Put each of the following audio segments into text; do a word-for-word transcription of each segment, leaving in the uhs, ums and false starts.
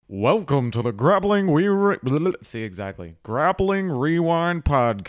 Welcome to the Grappling We Re- See exactly Grappling Rewind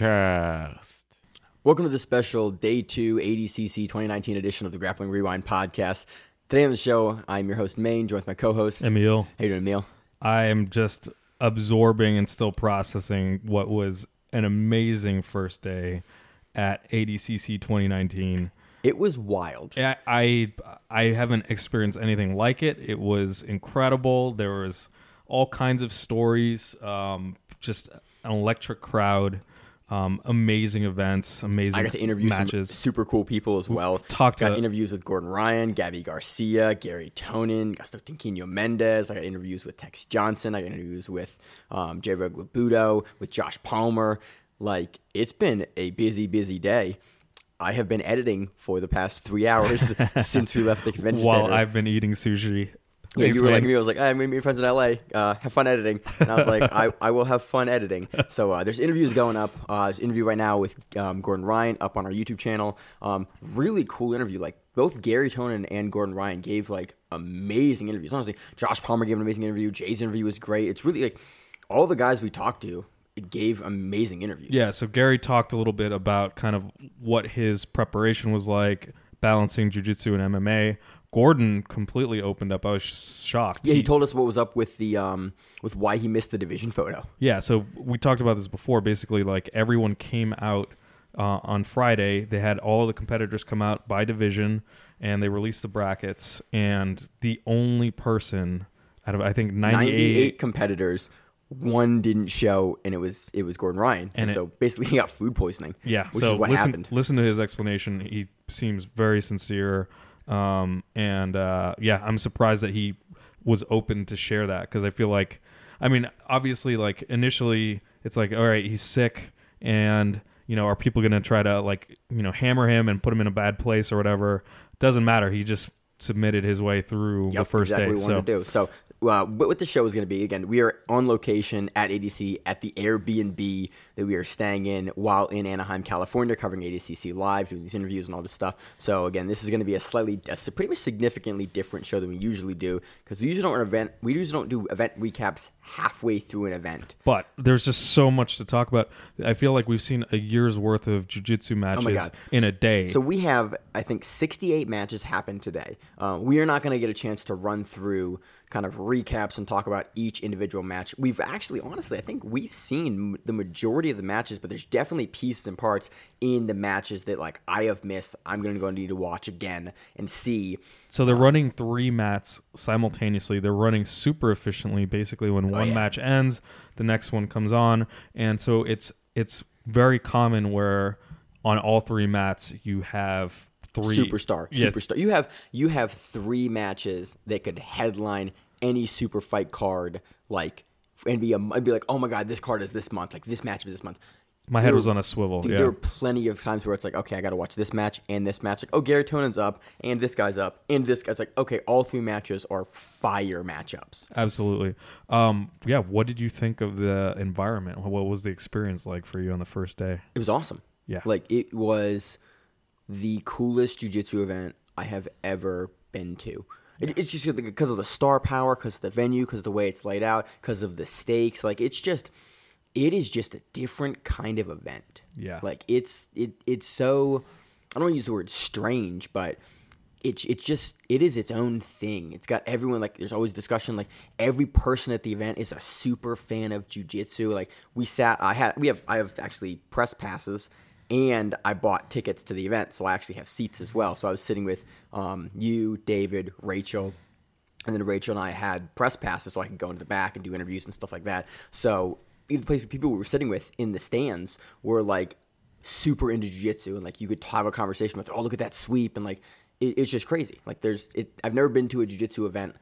podcast. Welcome to the special Day two A D C C twenty nineteen edition of the Grappling Rewind podcast. Today on the show, I'm your host, Maine, joined with my co-host, Emil. How you doing, Emil? I am just absorbing and still processing what was an amazing first day at A D C C twenty nineteen. It was wild. I, I I haven't experienced anything like it. It was incredible. There was all kinds of stories. Um, just an electric crowd. Um, amazing events. Amazing I got to interview matches. some super cool people as well. Talked got to interviews with Gordon Ryan, Gabby Garcia, Gary Tonin, Gustavo Tinquino Mendez. I got interviews with Tex Johnson. I got interviews with um, J. Reg Labudo, with Josh Palmer. Like, it's been a busy, busy day. I have been editing for the past three hours since we left the convention while center. I've been eating susushi. Yeah, Thanks, you were man. like me. I was like, I'm going to meet friends in L A. Uh, have fun editing. And I was like, I, I will have fun editing. So uh, there's interviews going up. Uh, there's an interview right now with um, Gordon Ryan up on our YouTube channel. Um, really cool interview. Like, both Gary Tonin and Gordon Ryan gave, like, amazing interviews. Honestly, Josh Palmer gave an amazing interview. Jay's interview was great. It's really, like, all the guys we talked to, it gave amazing interviews. Yeah, so Gary talked a little bit about kind of what his preparation was like, balancing jiu-jitsu and M M A. Gordon completely opened up. I was shocked. Yeah, he told us what was up with the um with why he missed the division photo. Yeah, so we talked about this before. Basically, like, everyone came out uh, on Friday. They had all of the competitors come out by division, and they released the brackets. And the only person out of, I think, ninety-eight, ninety-eight competitors, one didn't show, and it was it was Gordon Ryan. And, And it- so basically he got food poisoning. Yeah, which so is what listen, happened. listen to his explanation. He seems very sincere. Um, and uh, yeah, I'm surprised that he was open to share that, because I feel like, I mean, obviously, like, initially it's like, all right, he's sick, and, you know, are people going to try to, like, you know, hammer him and put him in a bad place or whatever? Doesn't matter. He just submitted his way through Yep, the first exactly day. what we So wanted to do. So uh, what what the show is going to be, again, we are on location at A D C at the Airbnb that we are staying in while in Anaheim, California, covering A D C C live, doing these interviews and all this stuff. So again, this is going to be a slightly, a pretty much significantly different show than we usually do, because we usually don't event, we usually don't do event recaps halfway through an event. But there's just so much to talk about. I feel like we've seen a year's worth of jiu-jitsu matches God. in a day. So we have, I think, sixty-eight matches happen today. Uh, we are not going to get a chance to run through kind of recaps and talk about each individual match. We've actually, honestly, I think we've seen the majority of the matches, but there's definitely pieces and parts in the matches that, like, I have missed. I'm going to go need to watch again and see. So they're running three mats simultaneously. They're running super efficiently. Basically, when one yeah. match ends, the next one comes on, and so it's it's very common where on all three mats you have three Superstar, Yeah, superstar. You have you have three matches that could headline any super fight card, like, and be a, and be like, oh my god, this card is this month, like this match is this month. My head There was were- on a swivel. Dude, yeah. there were plenty of times where it's like, okay, I got to watch this match and this match. Like, oh, Gary Tonin's up, and this guy's up, and this guy's like, okay, all three matches are fire matchups. Absolutely. Um, yeah. What did you think of the environment? What was the experience like for you on the first day? It was awesome. Yeah. Like, it was the coolest jiu-jitsu event I have ever been to. It, it's just because of the star power, because of the venue, because of the way it's laid out, because of the stakes. Like, it's just, it is just a different kind of event. Yeah. Like, it's it it's so, I don't want to use the word strange, but it's it's just, it is its own thing. It's got everyone, like, there's always discussion, like, every person at the event is a super fan of jiu-jitsu. Like, we sat, I had, we have, I have actually press passes, and I bought tickets to the event, so I actually have seats as well. So I was sitting with um, you, David, Rachel, and then Rachel and I had press passes so I could go into the back and do interviews and stuff like that. So the place people we were sitting with in the stands were, like, super into jiu-jitsu, and, like, you could have a conversation with, oh, look at that sweep, and, like, it, it's just crazy. Like, there's, it, I've never been to a jiu-jitsu event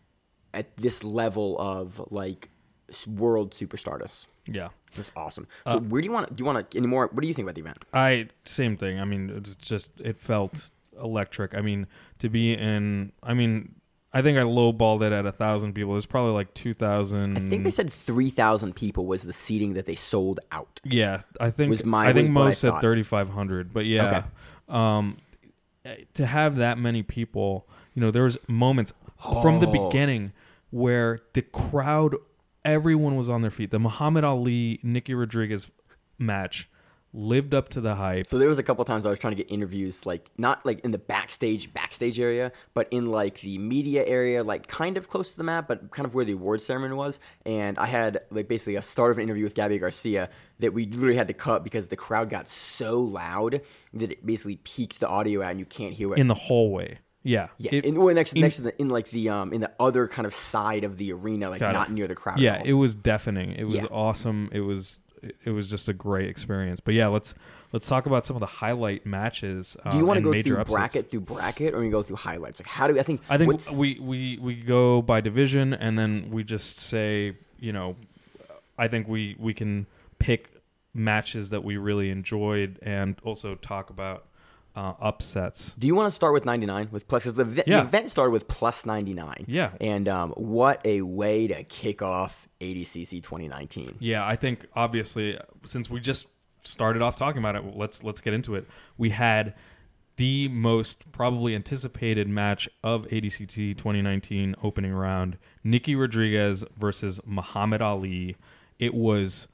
at this level of, like, world superstardom. Yeah. It was awesome. So where do you want? Do you want to any more? What do you think about the event? I same thing. I mean, it's just it felt electric. I mean, to be in. I mean, I think I lowballed it at a thousand people. There's probably like two thousand. I think they said three thousand people was the seating that they sold out. Yeah, I think Was my- I think was what I most said thought. thirty-five hundred. But yeah, Okay. um, to have that many people, you know, there was moments from the Oh. beginning where the crowd, everyone was on their feet. The Muhammad Ali Nicky Rodriguez match lived up to the hype. So there was a couple times I was trying to get interviews, like not like in the backstage backstage area, but in like the media area, like kind of close to the map, but kind of where the awards ceremony was. And I had like basically a start of an interview with Gabby Garcia that we literally had to cut because the crowd got so loud that it basically peaked the audio out and you can't hear it In the hallway. Yeah. Yeah, It- in, well, next, in- next to the in like the um in the other kind of side of the arena, like Got it. not near the crowd. Yeah, at all. it was deafening. It was Yeah. awesome. It was it was just a great experience. But yeah, let's let's talk about some of the highlight matches. Do you um, want to and go major through upsets. bracket through bracket, or you go through highlights? Like, how do we, I think? I think what's- we, we we go by division, and then we just say, you know, I think we we can pick matches that we really enjoyed, and also talk about uh, upsets. Do you want to start with ninety-nine with plus? Because the, ev- Yeah. the event started with plus ninety-nine. Yeah. And um, what a way to kick off A D C C twenty nineteen. Yeah, I think obviously since we just started off talking about it, let's let's get into it. We had the most probably anticipated match of A D C T twenty nineteen opening round, Nicky Rodriguez versus Muhammad Ali. It was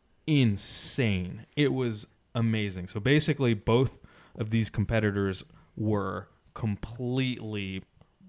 insane. It was amazing. So basically both of these competitors were completely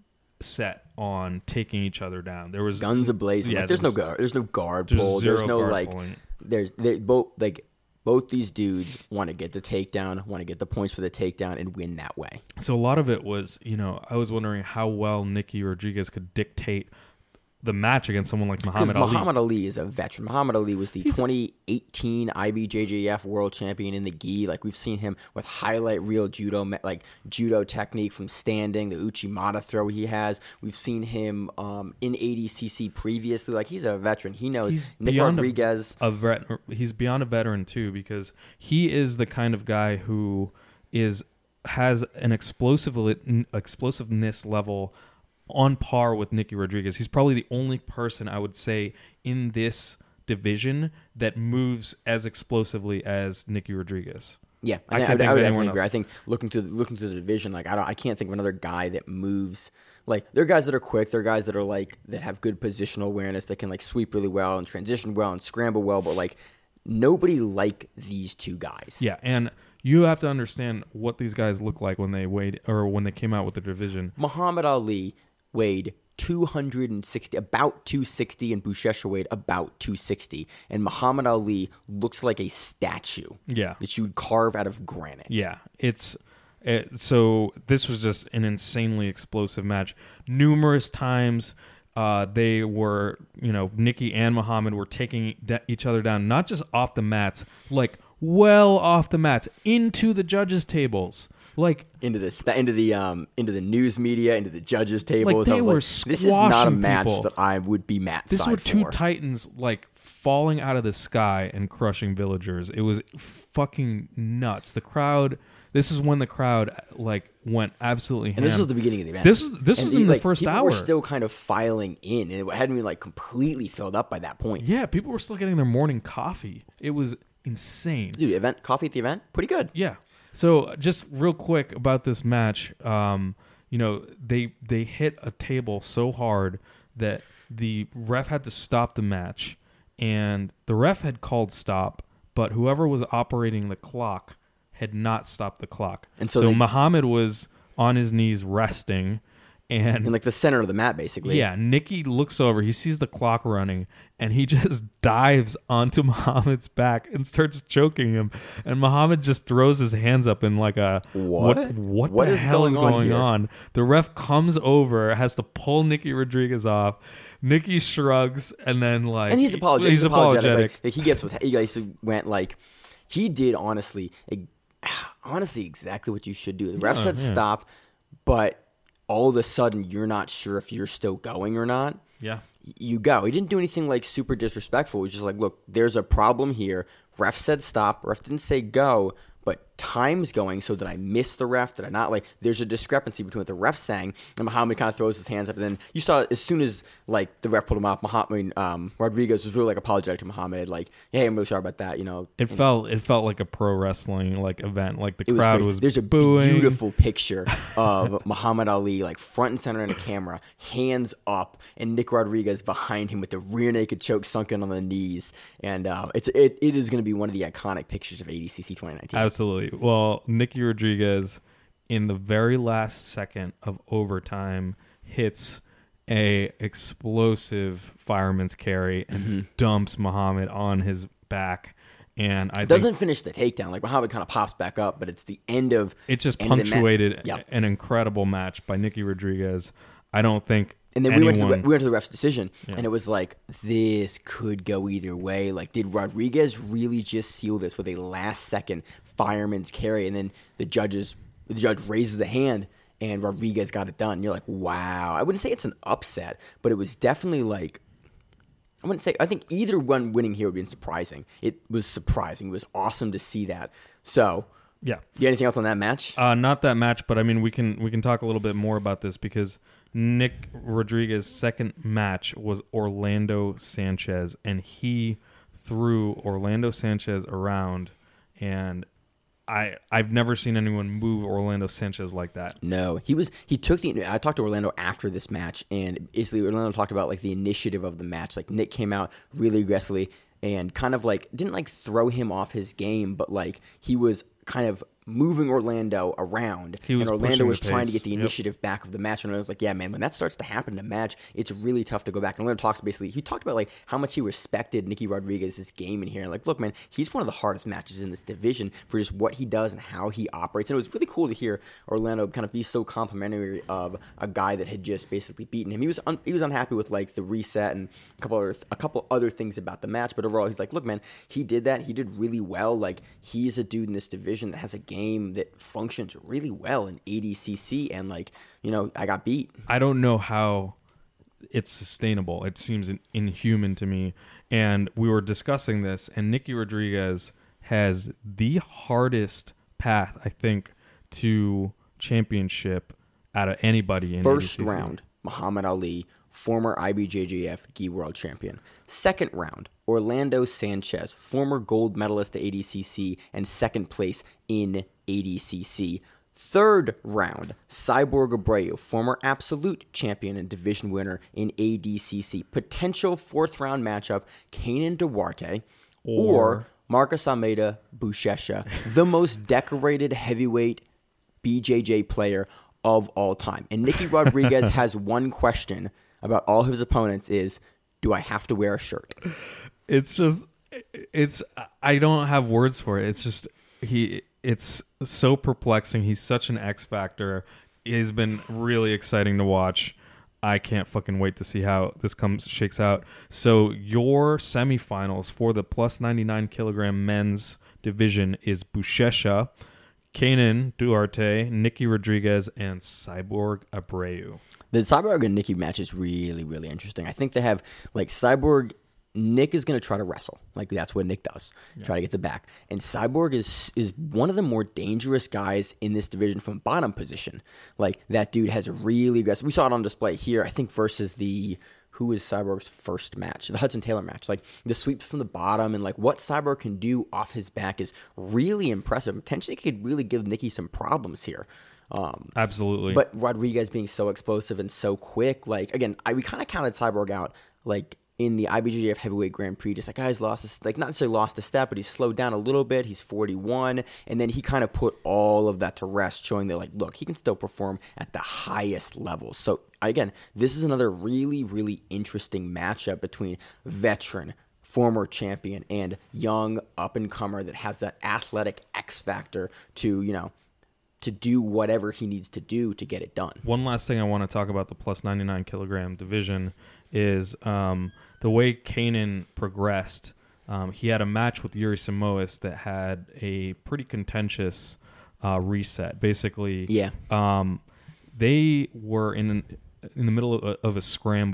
set on taking each other down. There was Guns ablazing. Yeah, like, there's there no was- guard. There's no guard there's pull. zero There's no guard like. pulling. There's they both like both these dudes want to get the takedown, want to get the points for the takedown, and win that way. So a lot of it was, you know, I was wondering how well Nicky Rodriguez could dictate the match against someone like Because Muhammad Ali. Muhammad Ali is a veteran. Muhammad Ali was the He's a- twenty eighteen I B J J F world champion in the gi. Like, we've seen him with highlight reel judo, me- like judo technique from standing, the Uchimata throw he has. We've seen him um, in A D C C previously. Like, he's a veteran. He knows. He's Nick beyond a- Rodriguez. a vet, he's beyond a veteran too, because he is the kind of guy who is has an explosive explosiveness level on par with Nicky Rodriguez. He's probably the only person I would say in this division that moves as explosively as Nicky Rodriguez. Yeah, I I, can't I, would- think I of would anyone definitely agree. else. I think looking to looking to the division, like I don't, I can't think of another guy that moves. Like, there are guys that are quick. There are guys that are like that have good positional awareness that can like sweep really well and transition well and scramble well. But like nobody like these two guys. Yeah, and you have to understand what these guys look like when they weighed or when they came out with the division. Muhammad Ali weighed two hundred sixty, about two sixty, and Buchecha weighed about two sixty. And Muhammad Ali looks like a statue Yeah. that you would carve out of granite. Yeah, it's it, so this was just an insanely explosive match. Numerous times uh, they were, you know, Nicky and Muhammad were taking de- each other down, not just off the mats, like well off the mats, into the judges' tables. Like, Into the spa- into the um into the news media, into the judges' tables. they I was were like, this is not a squashing match people. that I would be mat This side were two for. titans like falling out of the sky and crushing villagers. It was fucking nuts. The crowd. This is when the crowd like went absolutely ham. And this was the beginning of the event. This was- this And was in the like, first people hour. Were still kind of filing in, and it hadn't been like completely filled up by that point. Yeah, people were still getting their morning coffee. It was insane. Dude, the event coffee at the event, pretty good. Yeah. So just real quick about this match, um, you know, they they hit a table so hard that the ref had to stop the match, and the ref had called stop, but whoever was operating the clock had not stopped the clock. And so so they- Muhammad was on his knees resting, and In like the center of the mat, basically. yeah, Nicky looks over. He sees the clock running, and he just dives onto Muhammad's back and starts choking him. And Muhammad just throws his hands up in like a What? What, what, What the is hell is going on going here?" on? The ref comes over, has to pull Nicky Rodriguez off. Nicky shrugs, and then like And he's apologetic. He's apologetic. Like, like, he gets what he guys went like. He did honestly, like, honestly, exactly what you should do. The ref Yeah, said yeah. stop, but all of a sudden you're not sure if you're still going or not. yeah. You go. He didn't do anything like super disrespectful. He was just like, look, there's a problem here. Ref said stop. Ref didn't say go, but times going. So did I miss the ref? Did I not? Like, there's a discrepancy between what the ref saying and Muhammad kind of throws his hands up. And then you saw as soon as like the ref pulled him off, Muhammad, I mean, um, Rodriguez was really like apologetic to Muhammad, like, hey, I'm really sorry about that. You know, It and felt it felt like a pro wrestling like event. Like the it was crowd great. was There's a booing. beautiful picture of Muhammad Ali like front and center in a camera, hands up, and Nick Rodriguez behind him with the rear naked choke sunken on the knees. And uh, it's it, it is going to be one of the iconic pictures of A D C C twenty nineteen. Absolutely. Well, Nicky Rodriguez, in the very last second of overtime, hits a explosive fireman's carry and Mm-hmm. dumps Muhammad on his back. And I Doesn't think finish the takedown. Like Muhammad kind of pops back up, but it's the end of it just end of the ma- punctuated Yep. an incredible match by Nicky Rodriguez. I don't think And then anyone, we went to the, we went to the ref's decision, Yeah. and it was like this could go either way. Like, did Rodriguez really just seal this with a last second fireman's carry? And then the judges, the judge raises the hand, and Rodriguez got it done. And you're like, wow. I wouldn't say it's an upset, but it was definitely like, I wouldn't say. I think either one winning here would have been surprising. It was surprising. It was awesome to see that. So, yeah. you got anything else on that match? Uh, not that match, but I mean, we can we can talk a little bit more about this because Nick Rodriguez's second match was Orlando Sanchez, and he threw Orlando Sanchez around, and I I've never seen anyone move Orlando Sanchez like that. No, he was. He took the. I talked to Orlando after this match, and basically Orlando talked about like the initiative of the match. Like Nick came out really aggressively and kind of like didn't like throw him off his game, but like he was kind of moving Orlando around, He was and Orlando pushing was the trying to pace. get the Yep. initiative back of the match. And I was like, yeah, man, when that starts to happen in a match, it's really tough to go back. And Orlando talks basically, he talked about like how much he respected Nicky Rodriguez's game in here. And like, look, man, he's one of the hardest matches in this division for just what he does and how he operates. And it was really cool to hear Orlando kind of be so complimentary of a guy that had just basically beaten him. He was un- he was unhappy with like the reset and a couple other th- a couple other things about the match, but overall, he's like, look, man, he did that. He did really well. Like, he's a dude in this division that has a game that functions really well in A D C C, and like, you know, I got beat. I don't know how it's sustainable. It seems in, inhuman to me. And we were discussing this, and Nicky Rodriguez has the hardest path, I think, to championship out of anybody in First A D C C. round, Muhammad Ali, former I B J J F Gi World Champion. Second round, Orlando Sanchez, former gold medalist at A D C C and second place in A D C C. Third round, Cyborg Abreu, former absolute champion and division winner in A D C C. Potential fourth round matchup, Kenan Duarte or, Or- Marcus Almeida Buchecha, the most decorated heavyweight B J J player of all time. And Nicky Rodriguez has one question about all his opponents is, do I have to wear a shirt? It's just, it's, I don't have words for it. It's just, he, it's so perplexing. He's such an X factor. He's been really exciting to watch. I can't fucking wait to see how this comes shakes out. So your semifinals for the plus ninety-nine kilogram men's division is Buchecha, Kenan Duarte, Nicky Rodriguez, and Cyborg Abreu. The Cyborg and Nicky match is really, really interesting. I think they have, like, Cyborg, Nick is going to try to wrestle. Like, that's what Nick does. Yeah. Try to get the back. And Cyborg is is one of the more dangerous guys in this division from bottom position. Like, that dude has really aggressive. We saw it on display here, I think, versus the, who was Cyborg's first match? The Hudson Taylor match. Like, the sweeps from the bottom and, like, what Cyborg can do off his back is really impressive. Potentially could really give Nicky some problems here. Um, Absolutely. But Rodriguez being so explosive and so quick, like, again, I, we kind of counted Cyborg out, like, in the I B J J F Heavyweight Grand Prix. Just like, guy's lost, a, like, not necessarily lost a step, but he's slowed down a little bit. He's forty-one. And then he kind of put all of that to rest, showing that, like, look, he can still perform at the highest levels. So, again, this is another really, really interesting matchup between veteran, former champion, and young up-and-comer that has that athletic X factor to, you know, to do whatever he needs to do to get it done. One last thing I want to talk about the plus ninety-nine kilogram division is um, the way Kenan progressed. Um, he had a match with Yuri Samois that had a pretty contentious uh, reset. Basically, Yeah. um, they were in in the middle of a, of a scramble,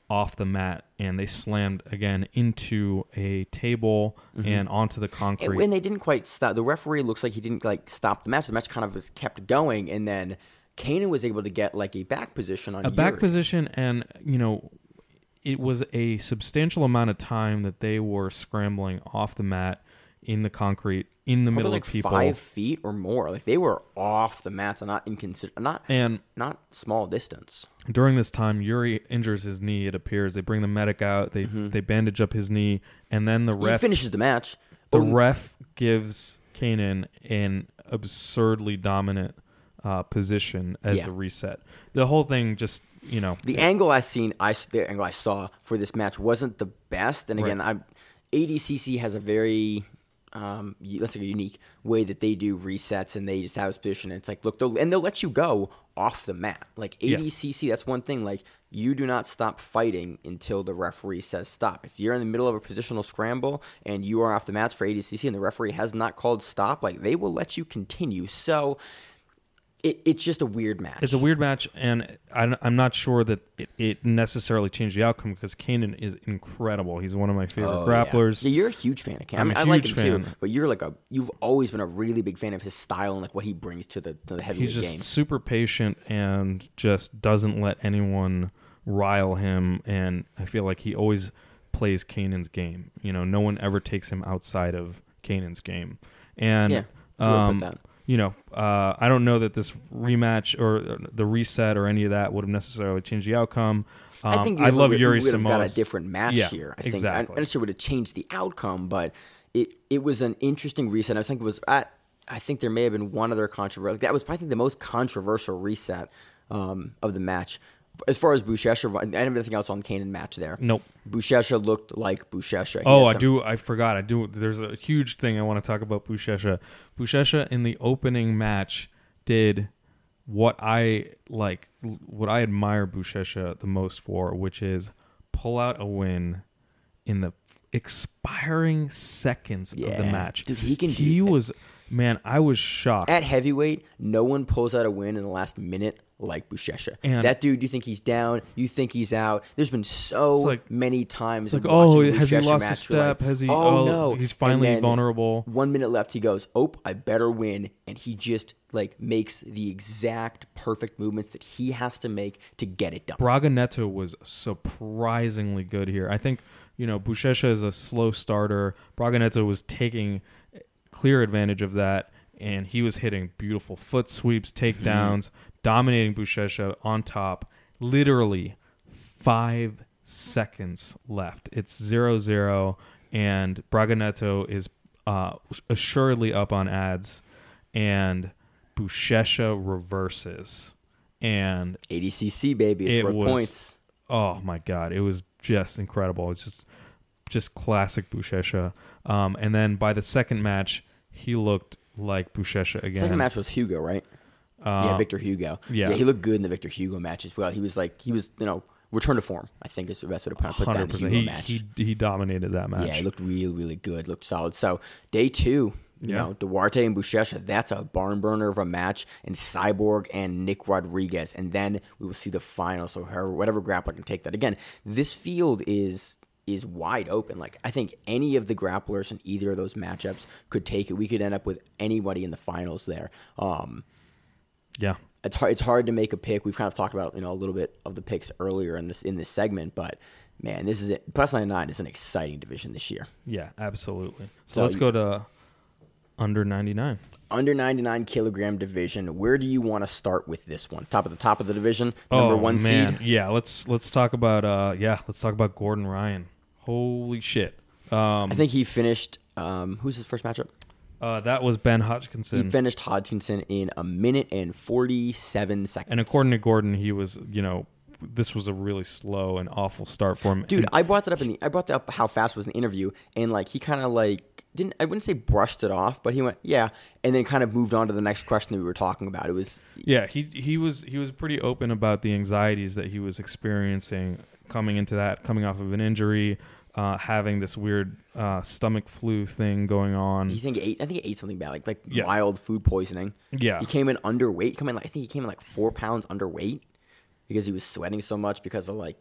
off the mat, and they slammed again into a table mm-hmm. and onto the concrete. And, and they didn't quite stop. The referee looks like he didn't like stop the match. The match kind of was kept going, and then Kanan was able to get like a back position on a Yuri. back position, and you know, it was a substantial amount of time that they were scrambling off the mat in the concrete in the Probably middle like of people, five feet or more. Like they were off the mats, and not inconsider, not and not small distance. During this time, Yuri injures his knee. It appears they bring the medic out. They mm-hmm. they bandage up his knee, and then the ref he finishes the match. The oh. ref gives Kanan an absurdly dominant uh, position as yeah. a reset. The whole thing just. You know, the angle I seen, I the angle I saw for this match wasn't the best. And again, right. I A D C C has a very, um, let's say, a unique way that they do resets, and they just have this position. And it's like, look, they'll, and they'll let you go off the mat. Like A D C C, yeah. that's one thing. Like you do not stop fighting until the referee says stop. If you're in the middle of a positional scramble and you are off the mats for A D C C, and the referee has not called stop, like they will let you continue. So. It, it's just a weird match. It's a weird match, and I'm, I'm not sure that it, it necessarily changed the outcome because Kanan is incredible. He's one of my favorite oh, grapplers. Yeah. yeah, you're a huge fan of Kanan. I'm I, mean, a I huge like him fan. too, but you're like a you've always been a really big fan of his style and like what he brings to the to the heavyweight He's just game. super patient and just doesn't let anyone rile him, and I feel like he always plays Kanan's game. You know, no one ever takes him outside of Kanan's game. And yeah, um, put that. You know, uh, I don't know that this rematch or the reset or any of that would have necessarily changed the outcome. Um, I think I love we, Yuri we would have got a Simões. different match yeah, here. I think exactly. I, I'm not sure it would have changed the outcome, but it it was an interesting reset. I think it was at, I think there may have been one other controversial. That was probably the most controversial reset um, of the match. As far as Buchecha, I didn't have anything else on Kanan match there. Nope. Buchecha looked like Buchecha. He Oh, I some, do. I forgot. I do. There's a huge thing I want to talk about Buchecha. Buchecha in the opening match did what I like, what I admire Buchecha the most for, which is pull out a win in the expiring seconds yeah. of the match. Dude, he can. He do, was man. I was shocked. At heavyweight, no one pulls out a win in the last minute like Buchecha. And that dude, you think he's down, you think he's out. There's been so like, many times. It's like, oh, has he Buchecha lost a match, step? like, Has he? Oh, oh no, he's finally then vulnerable. One minute left, he goes, oh, I better win, and he just like makes the exact perfect movements that he has to make to get it done. Braga Neto was surprisingly good here. I think you know Buchecha is a slow starter. Braga Neto was taking clear advantage of that, and he was hitting beautiful foot sweeps, takedowns. Mm-hmm. Dominating Buchecha on top. Literally five seconds left. It's zero zero, and Braga Neto is uh, assuredly up on ads, and Buchecha reverses. And A D C C, baby. It's it worth was, points. Oh, my God. It was just incredible. It's just just classic Buchecha. Um, and then by the second match, he looked like Buchecha again. Second match was Hugo, right? Uh, yeah, Victor Hugo. Yeah. yeah, he looked good in the Victor Hugo match as well. He was like, he was, you know, return to form, I think is the best way to put that in the Hugo he, match. He, he dominated that match. Yeah, he looked really, really good, looked solid. So, day two, you yeah. know, Duarte and Buchecha, that's a barn burner of a match, and Cyborg and Nick Rodriguez. And then we will see the final, so her, whatever grappler can take that. Again, this field is is wide open. Like, I think any of the grapplers in either of those matchups could take it. We could end up with anybody in the finals there. Um Yeah, it's hard. It's hard to make a pick. We've kind of talked about you know a little bit of the picks earlier in this in this segment, but man, this is it. Plus ninety-nine is an exciting division this year. Yeah, absolutely. So, So let's you- go to under ninety-nine. Under ninety-nine kilogram division. Where do you want to start with this one? Top of the top of the division, number oh, one man. seed. Yeah, let's let's talk about uh yeah let's talk about Gordon Ryan. Holy shit! Um, I think he finished. Um, who's his first matchup? uh, that was Ben He Hodgkinson, finished Hodgkinson in a minute and forty-seven seconds. and according to Gordon, he was you know this was a really slow and awful start for him. Dude, And- I brought that up in the I brought that up how fast was in the interview, and like he kind of like didn't I wouldn't say brushed it off, but he went yeah, and then kind of moved on to the next question that we were talking about. It was Yeah, he he was he was pretty open about the anxieties that he was experiencing coming into that, coming off of an injury, uh, having this weird uh, stomach flu thing going on. he think he ate I think he ate something bad, like like Yeah. mild food poisoning. Yeah, He came in underweight. Come in like I think he came in like four pounds underweight because he was sweating so much because of like just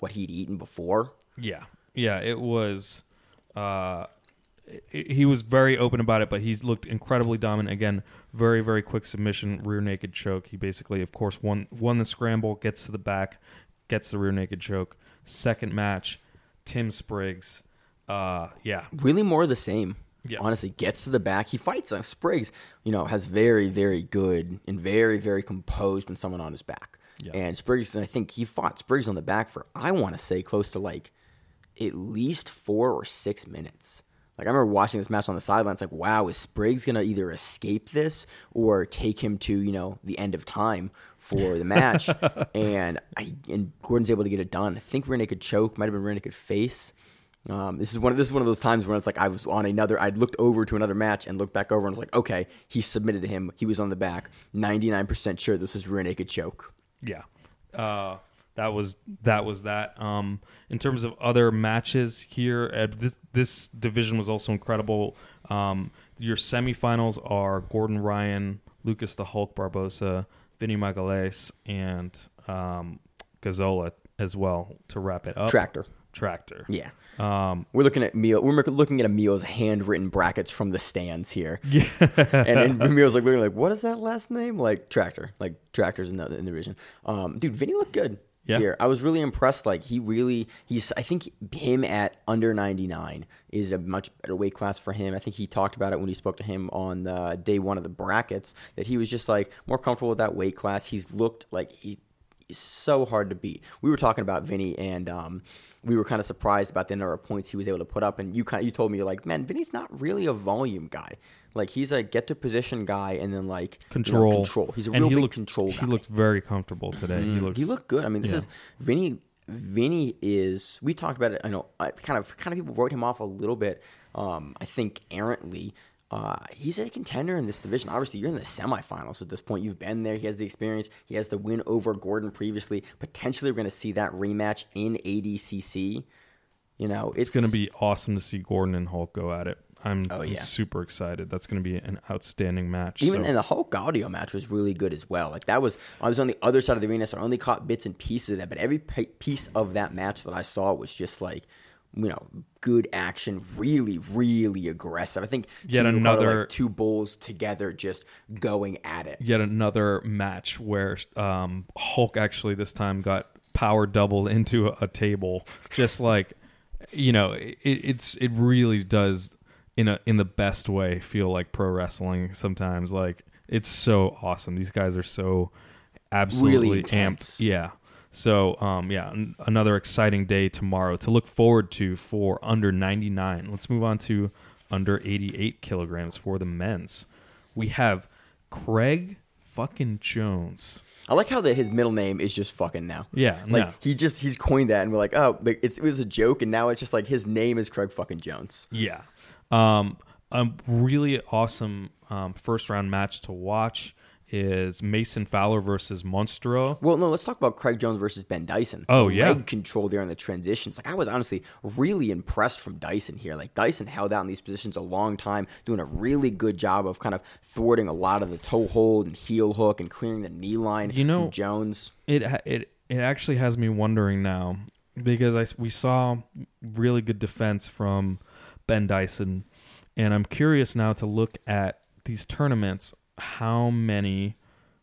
what he'd eaten before. Yeah, yeah, it was. Uh, it, he was very open about it, but he's looked incredibly dominant. Again, very, very quick submission, rear naked choke. He basically, of course, won won the scramble, gets to the back, gets the rear naked choke. Second match, Tim Spriggs. Uh, yeah, Really more of the same. Yeah. Honestly, gets to the back. He fights. Uh, Spriggs, you know, has very, very good and very, very composed when someone on his back. Yeah. And Spriggs, I think he fought Spriggs on the back for, I want to say, close to like at least four or six minutes. Like, I remember watching this match on the sidelines, like, wow, is Spriggs going to either escape this or take him to, you know, the end of time for the match? and I, and Gordon's able to get it done. I think rear naked choke, might have been rear naked face. Um, this is one of this is one of those times when it's like I was on another. I'd looked over to another match and looked back over and was like, okay, he submitted to him. He was on the back. ninety-nine percent sure this was rear naked choke. Yeah, uh, that was that was that. Um, in terms of other matches here, at this, this division was also incredible. Um, your semifinals are Gordon Ryan, Lucas the Hulk Barbosa, Vinny Magalhaes, and um, Gazzola as well to wrap it up. Tractor. Tractor. Yeah. Um, We're looking at Mio. We're looking at Emil's handwritten brackets from the stands here. yeah. and, and Emil's like looking like, what is that last name? Like Tractor. Like Tractor's in the in the division. Um, dude, Vinny looked good. Yeah. Here, I was really impressed. Like he really, he's. I think him at under ninety-nine is a much better weight class for him. I think he talked about it when he spoke to him on the day one of the brackets that he was just like more comfortable with that weight class. He's looked like he. He's so hard to beat. We were talking about Vinny, and um, we were kind of surprised about the number of points he was able to put up. And you kind of, you told me, you're like, man, Vinny's not really a volume guy. Like he's a get to position guy, and then like Control. you know, control. He's a And real he big looked, control guy. He looked very comfortable today. He looks. He looked good. I mean, this yeah. is Vinny. Vinny is. We talked about it. I know. I kind of, kind of people wrote him off a little bit. Um, I think errantly. Uh, he's a contender in this division. Obviously, you're in the semifinals at this point. You've been there. He has the experience. He has the win over Gordon previously. Potentially, we're going to see that rematch in A D C C. You know, it's, It's going to be awesome to see Gordon and Hulk go at it. I'm, Oh, I'm yeah. super excited. That's going to be an outstanding match. Even so. and the Hulk audio match was really good as well. Like that was, I was on the other side of the arena, so I only caught bits and pieces of that. But every p- piece of that match that I saw was just like, you know, good action, really, really aggressive. I think Yet two, another- like two bulls together just going at it. Yet another match where um, Hulk actually this time got power doubled into a, a table. Just like, you know, it, it's it really does in a in the best way feel like pro wrestling sometimes. Like it's so awesome. These guys are so absolutely Really amped. intense. Yeah. So, um, yeah, n- another exciting day tomorrow to look forward to for under ninety-nine. Let's move on to under eighty-eight kilograms for the men's. We have Craig fucking Jones. I like how that his middle name is just fucking now. Yeah, like no. he just he's coined that, and we're like, oh, like, it's, it was a joke, and now it's just like his name is Craig fucking Jones. Yeah. Um, a really awesome um, first round match to watch is Mason Fowler versus Monstro. Well, no, let's talk about Craig Jones versus Ben Dyson. Oh, The yeah. leg control there in the transitions. Like I was honestly really impressed from Dyson here. Like Dyson held out in these positions a long time, doing a really good job of kind of thwarting a lot of the toe hold and heel hook and clearing the knee line. You know- from Jones. It ha- it it actually has me wondering now because I s- we saw really good defense from Ben Dyson, and I'm curious now to look at these tournaments. How many,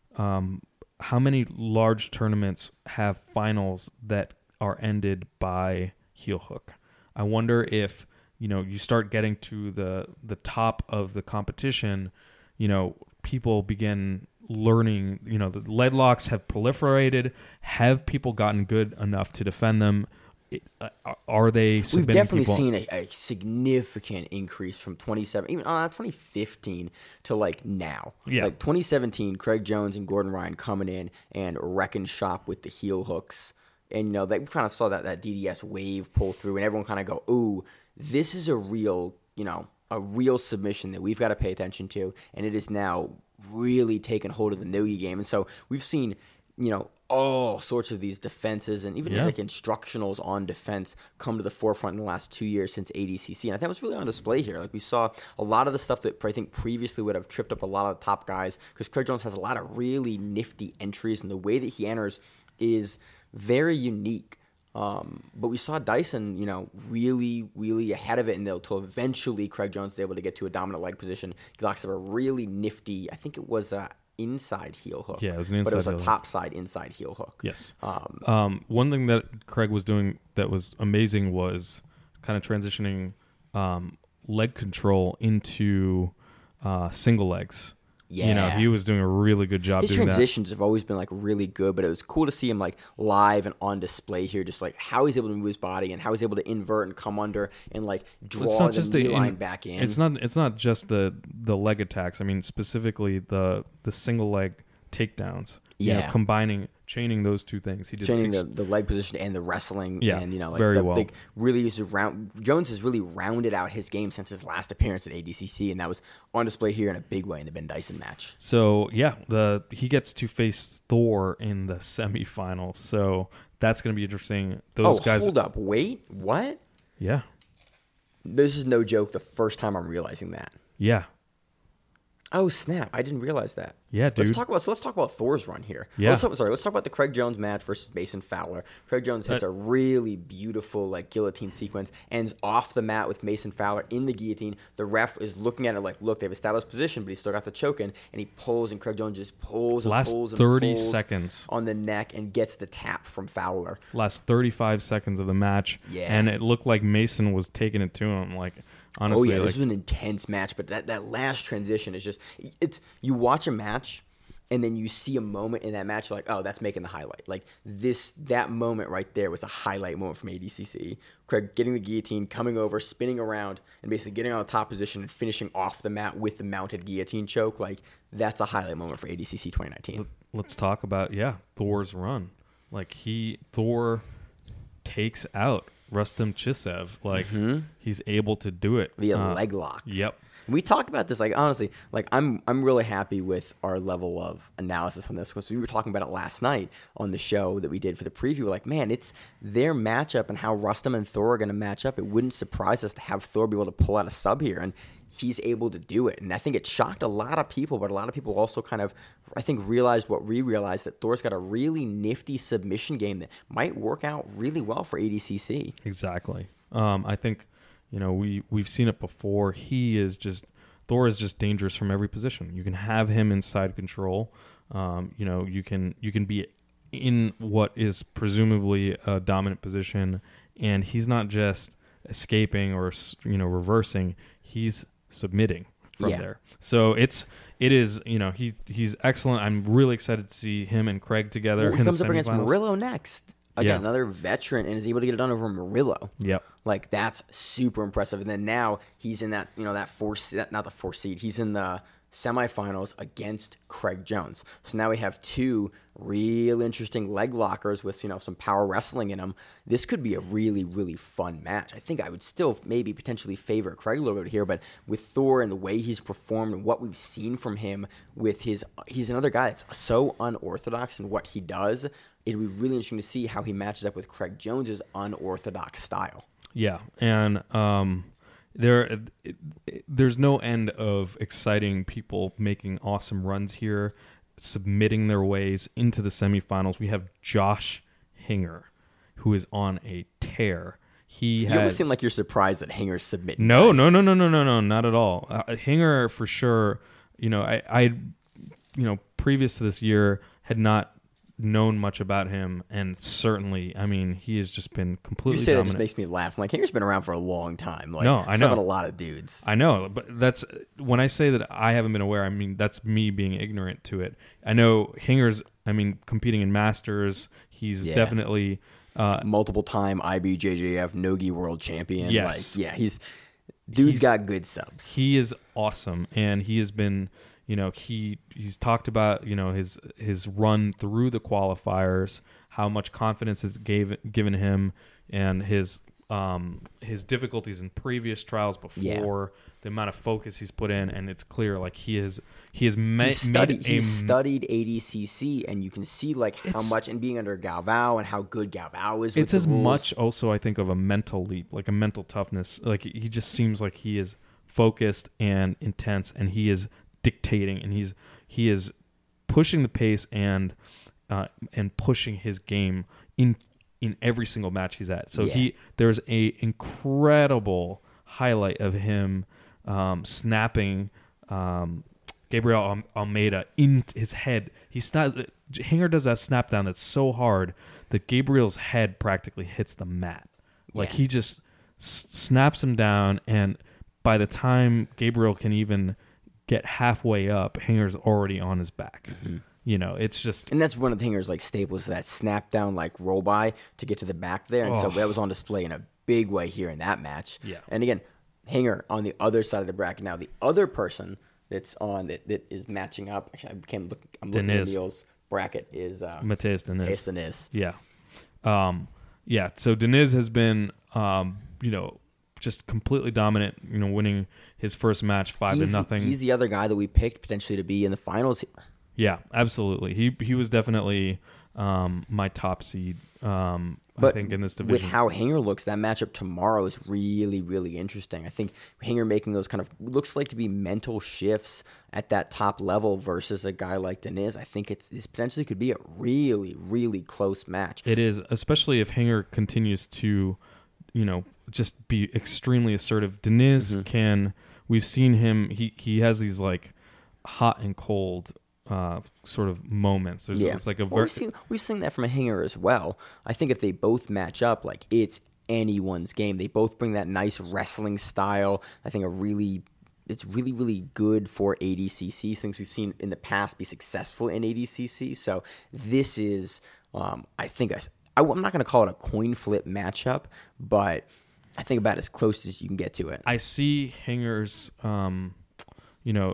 um, how many large tournaments have finals that are ended by heel hook? I wonder if you know you start getting to the the top of the competition, you know, people begin learning. You know, the lead locks have proliferated. Have people gotten good enough to defend them? It, uh, are they We've submitting definitely people? seen a, a significant increase from twenty-seven, even uh, twenty fifteen to like now. Yeah. Like twenty seventeen, Craig Jones and Gordon Ryan coming in and wrecking shop with the heel hooks. And, you know, they kind of saw that, that D D S wave pull through, and everyone kind of go, ooh, this is a real, you know, a real submission that we've got to pay attention to. And it is now really taken hold of the Nogi game. And so we've seen, you know, all sorts of these defenses and even Yeah. like instructionals on defense come to the forefront in the last two years since A D C C. And I think it was really on display here. Like we saw a lot of the stuff that I think previously would have tripped up a lot of the top guys because Craig Jones has a lot of really nifty entries, and the way that he enters is very unique. Um, but we saw Dyson, you know, really, really ahead of it until eventually Craig Jones was able to get to a dominant leg position. He locks up a really nifty, I think it was a inside heel hook. Yeah, it was an but it was inside a heel top side inside heel hook. Yes. Um, Um, one thing that Craig was doing that was amazing was kind of transitioning um, leg control into uh, single legs. Yeah. You know, he was doing a really good job His doing transitions have always been like really good, but it was cool to see him like live and on display here, just like how he's able to move his body and how he's able to invert and come under and like that. draw It's not the just knee the line in- back in. It's not. It's not just the the leg attacks. I mean, specifically the the single leg takedowns. You know, Yeah. combining, chaining those two things. He did Chaining ex- the, the leg position and the wrestling, Yeah, and you know, like very the well. big, really is round. Jones has really rounded out his game since his last appearance at A D C C, and that was on display here in a big way in the Ben Dyson match. So yeah, the he gets to face Thor in the semifinals. So that's going to be interesting. Those oh, guys. hold up, wait, what? Yeah, This is no joke. The first time I'm realizing that. yeah, Oh snap! I didn't realize that. yeah, dude. Let's talk about so let's talk about Thor's run here. Yeah. Let's talk, sorry, let's talk about the Craig Jones match versus Mason Fowler. Craig Jones hits Uh, a really beautiful like guillotine sequence, ends off the mat with Mason Fowler in the guillotine. The ref is looking at it like, look, they've established position, but he's still got the choke in, and he pulls, and Craig Jones just pulls and Last pulls and thirty pulls seconds. on the neck and gets the tap from Fowler. Last thirty-five seconds of the match. Yeah. And it looked like Mason was taking it to him. Like, Oh honestly, yeah, like, this was an intense match, but that, that last transition is just it's you watch a match and then you see a moment in that match, you're like, oh, that's making the highlight. Like this that moment right there was a highlight moment from A D C C. Craig getting the guillotine, coming over, spinning around, and basically getting on the top position and finishing off the mat with the mounted guillotine choke. Like that's a highlight moment for A D C C twenty nineteen. let's talk about, yeah, Thor's run. Like, he, Thor takes out Rustem Chisev. Like, he's able to do it. Via Uh, leg lock. Yep. We talked about this, like honestly, like I'm I'm really happy with our level of analysis on this because we were talking about it last night on the show that we did for the preview. We're like, man, it's their matchup and how Rustem and Thor are going to match up. It wouldn't surprise us to have Thor be able to pull out a sub here, and he's able to do it. And I think it shocked a lot of people, but a lot of people also kind of, I think, realized what we realized, that Thor's got a really nifty submission game that might work out really well for A D C C. Exactly. Um, I think, you know, we, we've seen it before. He is just, Thor is just dangerous from every position. You can have him inside control. Um, you know, you can, you can be in what is presumably a dominant position, and he's not just escaping or, you know, reversing. He's submitting from Yeah. there. So it's, it is, you know, he, he's excellent. I'm really excited to see him and Craig together. Well, he in comes the up against semifinals. Murillo next. Again, Yeah. another veteran, and is able to get it done over Murillo. Yep. Like that's super impressive. And then now he's in that, you know, that four, that, not the four seed. He's in the semifinals against Craig Jones. So now we have two real interesting leg lockers with, you know, some power wrestling in them. This could be a really, really fun match. I think I would still maybe potentially favor Craig a little bit here, but with Thor and the way he's performed and what we've seen from him with his, he's another guy that's so unorthodox in what he does. It'd be really interesting to see how he matches up with Craig Jones's unorthodox style. Yeah, and um, there, it, it, there's no end of exciting people making awesome runs here, submitting their ways into the semifinals. We have Josh Hinger, who is on a tear. He You had almost seem like you're surprised that Hinger's submitting. no, guys. no, no, no, no, no, no, not at all. Uh, Hinger for sure. You know, I, I, you know, previous to this year had not known much about him, and certainly, I mean, he has just been You completely say that dominant. just makes me laugh. I'm like, Hinger's been around for a long time. Like, No, I so know. have a lot of dudes. I know, but that's when I say that I haven't been aware. I mean, that's me being ignorant to it. I know Hinger's. I mean, competing in Masters, he's Yeah. definitely. Uh, Multiple time I B J J F Nogi world champion. Yes. Like, yeah, he's dude's He's- got good subs. he is awesome, and he has been. You know, he he's talked about, you know, his his run through the qualifiers, how much confidence it's gave given him, and his um his difficulties in previous trials before, the amount of focus he's put in, and it's clear like he has he has ma- He's studied, made a he's studied A D C C, and you can see like how It's- much, and being under Galvao and how good Galvao is. it's with as the rules. much also I think of a mental leap, like a mental toughness. Like he just seems like he is focused and intense, and he is dictating, and he's he is pushing the pace and uh, and pushing his game in in every single match he's at. So Yeah. he there's a incredible highlight of him um, snapping um, Gabriel Al- Almeida in his head. He's not. Hanger does that snap down that's so hard that Gabriel's head practically hits the mat. Like Yeah. he just s- snaps him down, and by the time Gabriel can even get halfway up, Hanger's already on his back. Mm-hmm. You know, it's just And that's one of the Hanger's like staples, that snap down like roll by to get to the back there, and so Oh. that was on display in a big way here in that match. Yeah. And again, Hanger on the other side of the bracket. Now the other person that's on that, that is matching up. Actually, I can't look. I'm looking at Deniz. Neil's bracket is uh, Mateus Deniz. Mateus Deniz. Yeah. Um, yeah. So Deniz has been, um, you know, just completely dominant, you know, winning his first match five He's to the- nothing. he's the other guy that we picked potentially to be in the finals. Yeah, absolutely. He he was definitely um, my top seed, um, I But think, in this with division. how Hanger looks, that matchup tomorrow is really, really interesting. I think Hanger making those kind of looks like to be mental shifts at that top level versus a guy like Deniz. I think it's this potentially could be a really, really close match. It is, especially if Hanger continues to, you know, just be extremely assertive. Deniz Mm-hmm. can, we've seen him, he, he has these like hot and cold uh, sort of moments. There's Yeah, it's like a well, very, we've seen we've seen that from a Hanger as well. I think if they both match up, like it's anyone's game. They both bring that nice wrestling style. I think a really it's really, really good for A D C C. Things we've seen in the past be successful in A D C C. So this is, um, I think, a, I, I'm not going to call it a coin flip matchup, but I think about as close as you can get to it. I see Hanger's, um, you know,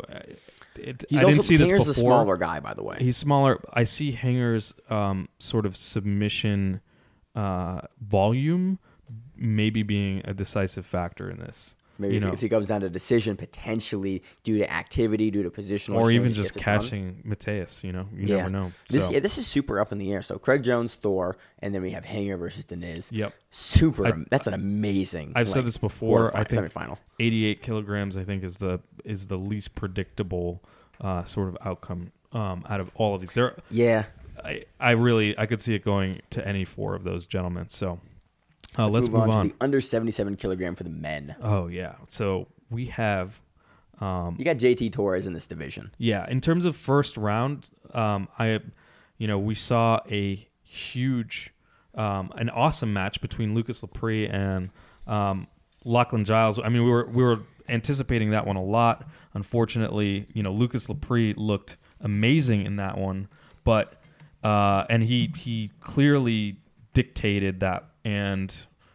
it, He's I didn't also, see this Hanger's before. the smaller guy, by the way. He's smaller. I see Hanger's um, sort of submission uh, volume maybe being a decisive factor in this. Maybe you if, know, if it comes down to decision, potentially due to activity, due to positional, or exchange, even he just gets it done. catching Mateus. You know, you Yeah. never know. This So, yeah, this is super up in the air. So Craig Jones, Thor, and then we have Hanger versus Deniz. Yep. Super. I- that's an amazing. I've said like, this before. I quarterfinal- think semifinal. eighty-eight kilograms. I think is the is the least predictable uh, sort of outcome um, out of all of these. There, Yeah. I I really I could see it going to any four of those gentlemen. So uh, let's, Let's, move, on, on. to the under seventy-seven kilogram for the men. Oh yeah. So we have. You got J T Torres in this division. Yeah, in terms of first round, um, I, you know, we saw a huge, um, an awesome match between Lucas Lepre and um, Lachlan Giles. I mean, we were we were anticipating that one a lot. Unfortunately, you know, Lucas Lepre looked amazing in that one, but uh, and he he clearly dictated that and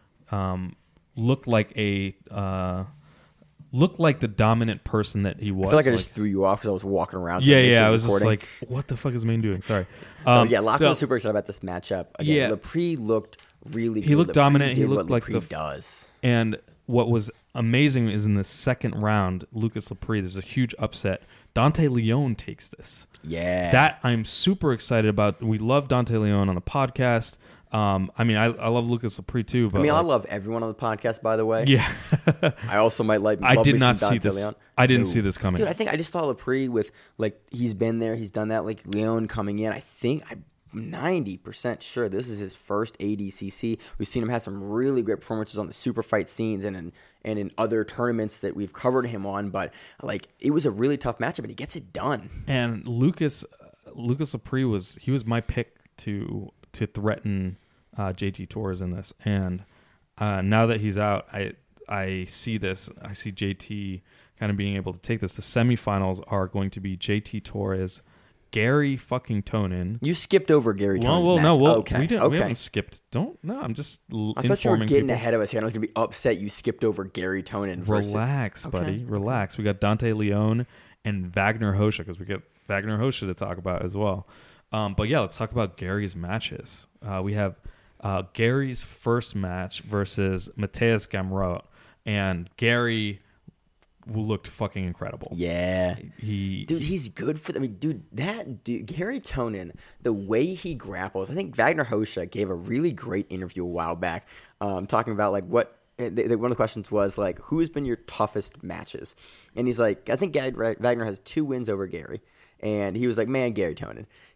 um, looked like a. Uh, looked like the dominant person that he was. I feel like I just threw you off because I was walking around. Yeah, trying to make yeah. sure I was recording. just like, what the fuck is Maine doing? Sorry. So Um, yeah, Lachlan so- was super excited about this matchup. Again, Yeah. Lepre looked really. He good. looked Lepre dominant. He did looked what like Lepre the f- does. And what was amazing is in the second round, Lucas Lepre, there's a huge upset. Dante Leon takes this. Yeah. That I'm super excited about. We love Dante Leon on the podcast. Um, I mean, I, I love Lucas Lepre too. But I mean, I like- love everyone on the podcast. By the way. Yeah. I also might like. I love did me not some see Dante this. Leon. I didn't No. see this coming. Dude, I think I just saw Lepre with like he's been there, he's done that. Like Leon coming in, I think I'm ninety percent sure this is his first A D C C. We've seen him have some really great performances on the super fight scenes and in and in other tournaments that we've covered him on. But like it was a really tough matchup, and he gets it done. And Lucas, Lucas Lepre was he was my pick to to threaten uh, J T Torres in this, and uh, now that he's out, I I see this. I see J T kind of being able to take this. The semifinals are going to be J T Torres, Gary fucking Tonin. You skipped over Gary Well, Tonin's well, match. no, well, okay, we didn't. okay. We haven't skipped. Don't no. I'm just l- I thought you were informing getting people. ahead of us here. and I was gonna be upset you skipped over Gary Tonin. versus- Relax, Okay. buddy. Relax. We got Dante Leon and Wagner Hosha because we got Wagner Hosha to talk about as well. Um, but yeah, let's talk about Gary's matches. Uh, we have uh, Gary's first match versus Mateus Gamrot, and Gary looked fucking incredible. Yeah. He Dude, he's good for. I mean, dude, that dude, Gary Tonin, the way he grapples. I think Wagner Hosha gave a really great interview a while back, um, talking about like what. They, they, one of the questions was like, "Who has been your toughest matches?" And he's like, "I think Gad, Wagner has two wins over Gary." And he was like, "Man, Gary Tonin."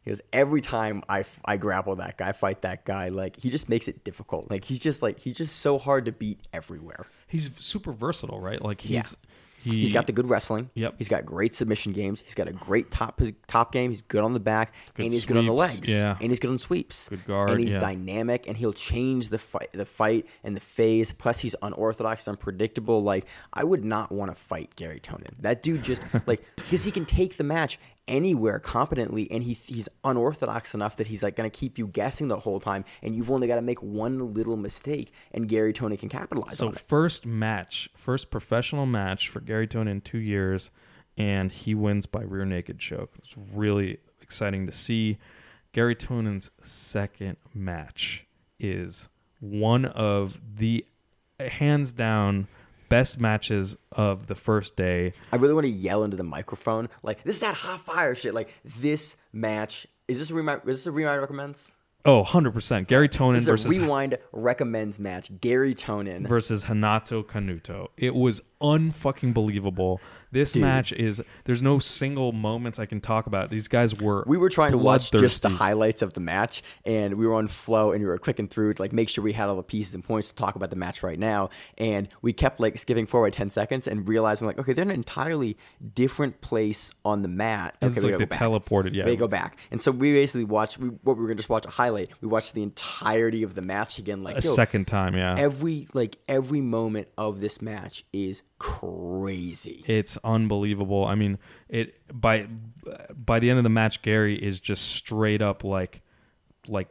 He goes, every time I, I grapple that guy, fight that guy, like he just makes it difficult. Like he's just like he's just so hard to beat everywhere. He's super versatile, right? Like he's Yeah. he, He's got the good wrestling. Yep. He's got great submission games. He's got a great top top game. He's good on the back, Good and he's good on the sweeps, legs. yeah. And he's good on sweeps. Good guard, And he's yeah. dynamic, and he'll change the fight, the fight and the phase. Plus, he's unorthodox, unpredictable. Like I would not want to fight Gary Tonin. That dude just like because he can take the match anywhere competently, and he he's unorthodox enough that he's like going to keep you guessing the whole time, and you've only got to make one little mistake, and Gary Tonin can capitalize So on it. first match, first professional match for Gary Tonin in two years, and he wins by rear naked choke. It's really exciting to see. Gary Tonin's second match is one of the hands down best matches of the first day. I really want to yell into the microphone, like, this is that hot fire shit. Like, this match, is this a Rewind, is this a Rewind recommends? Oh, one hundred percent. Gary Tonin This is versus a Rewind recommends match. Gary Tonin. versus Hanato Kanuto. It was unfucking believable. This Dude. match is, there's no single moments I can talk about. These guys were We were trying to watch just the bloodthirsty. highlights of the match, and we were on Flow, and we were clicking through to like make sure we had all the pieces and points to talk about the match right now. And we kept like skipping forward ten seconds and realizing like, okay, they're in an entirely different place on the mat. It's Okay, we like gotta they go back. teleported, yeah. We go back, and so we basically watched. We, what we were gonna just watch a highlight. We watched the entirety of the match again, like A yo, second time, yeah. every like every moment of this match is crazy. It's unbelievable. I mean, it by by the end of the match, Gary is just straight up like like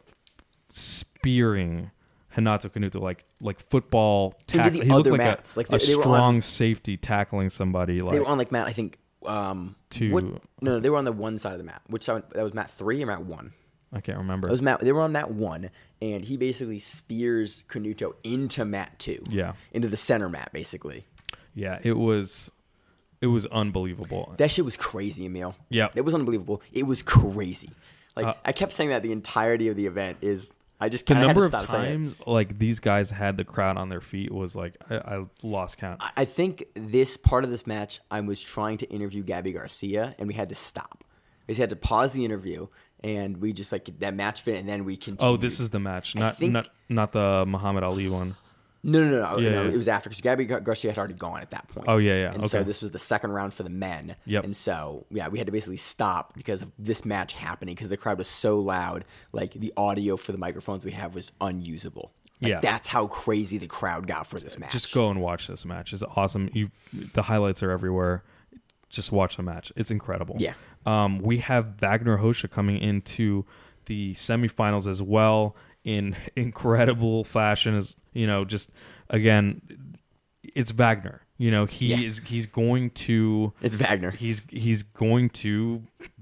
spearing Hanato Kanuto like like football tackle. the He looked other like mats. a, Like, a they- they were strong safety tackling somebody. Like They were on like mat, I think. Um, Two- what- no, no, they were on the one side of the mat. Which side? That was mat three or mat one? I can't remember. It was mat. They were on mat one, and he basically spears Kanuto into mat two. Yeah. into the center mat, basically. yeah, it was it was unbelievable. That shit was crazy, Emil. Yeah. it was unbelievable. It was crazy. Like Uh, I kept saying that the entirety of the event is. I just The kind of had number to of stop saying it. times like these guys had the crowd on their feet was like I, I lost count. I- I think this part of this match, I was trying to interview Gabby Garcia, and we had to stop. We just had to pause the interview, and we just like that match fit, and then we continued. Oh, this is the match, I not think- not not the Muhammad Ali one. No, no, no, no. Yeah, no yeah. It was after because Gabby Gar- Garcia had already gone at that point. Oh, yeah, yeah, And so okay. this was the second round for the men. Yep. And so yeah, we had to basically stop because of this match happening because the crowd was so loud. Like the audio for the microphones we have was unusable. Like, Yeah. that's how crazy the crowd got for this match. Just go and watch this match. It's awesome. You, the highlights are everywhere. Just watch the match. It's incredible. Yeah. Um, we have Wagner Hosha coming into the semifinals as well in incredible fashion. As you know, just again, it's Wagner. You know, he Yeah. is he's going to It's Wagner. he's he's going to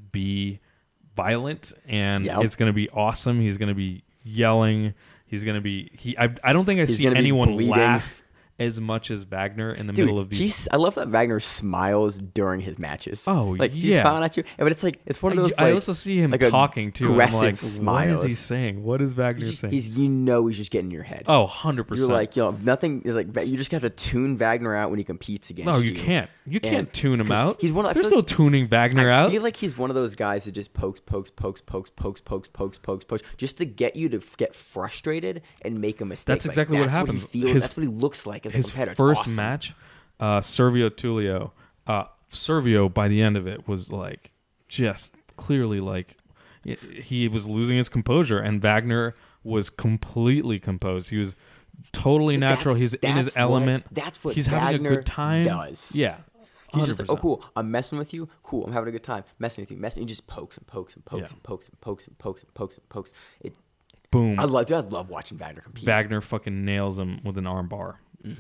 be violent, and Yep. it's going to be awesome. He's going to be yelling. He's going to be he. I, I don't think I He's see gonna be anyone bleeding. laugh as much as Wagner in the Dude, middle of these. he's, I love that Wagner smiles during his matches. Oh, like he's yeah. smiling at you, but it's like it's one of I- those. I like, also see him like a talking too. I'm aggressive like, what smiles. is he saying? What is Wagner He's, saying? he's you know he's just getting in your head. oh, one hundred You're percent. like, yo, nothing is like you just have to tune Wagner out when he competes against no, you. you can't. You And- can't tune him 'cause out. He's one of, I There's feel no like- tuning Wagner I out. feel like he's one of those guys that just pokes, pokes, pokes, pokes, pokes, pokes, pokes, pokes, pokes, just to get you to f- get frustrated and make a mistake. That's Like, exactly what that's happens. he feels, His- that's what he looks like as a His competitor. It's first awesome. match, uh, Servio Tullio, uh, Servio by the end of it was like just clearly like he- he was losing his composure, and Wagner was completely composed. He was totally natural. That's- He's in his that's element. What, that's what he's Wagner having a good time. does. Yeah. He's just like, oh, one hundred percent. cool. I'm messing with you. Cool. I'm having a good time. Messing with you. Messing. He just pokes and pokes and pokes Yeah. and pokes and pokes and pokes and pokes and pokes. It. Boom. I love. Dude, I love watching Wagner compete. Wagner fucking nails him with an arm bar.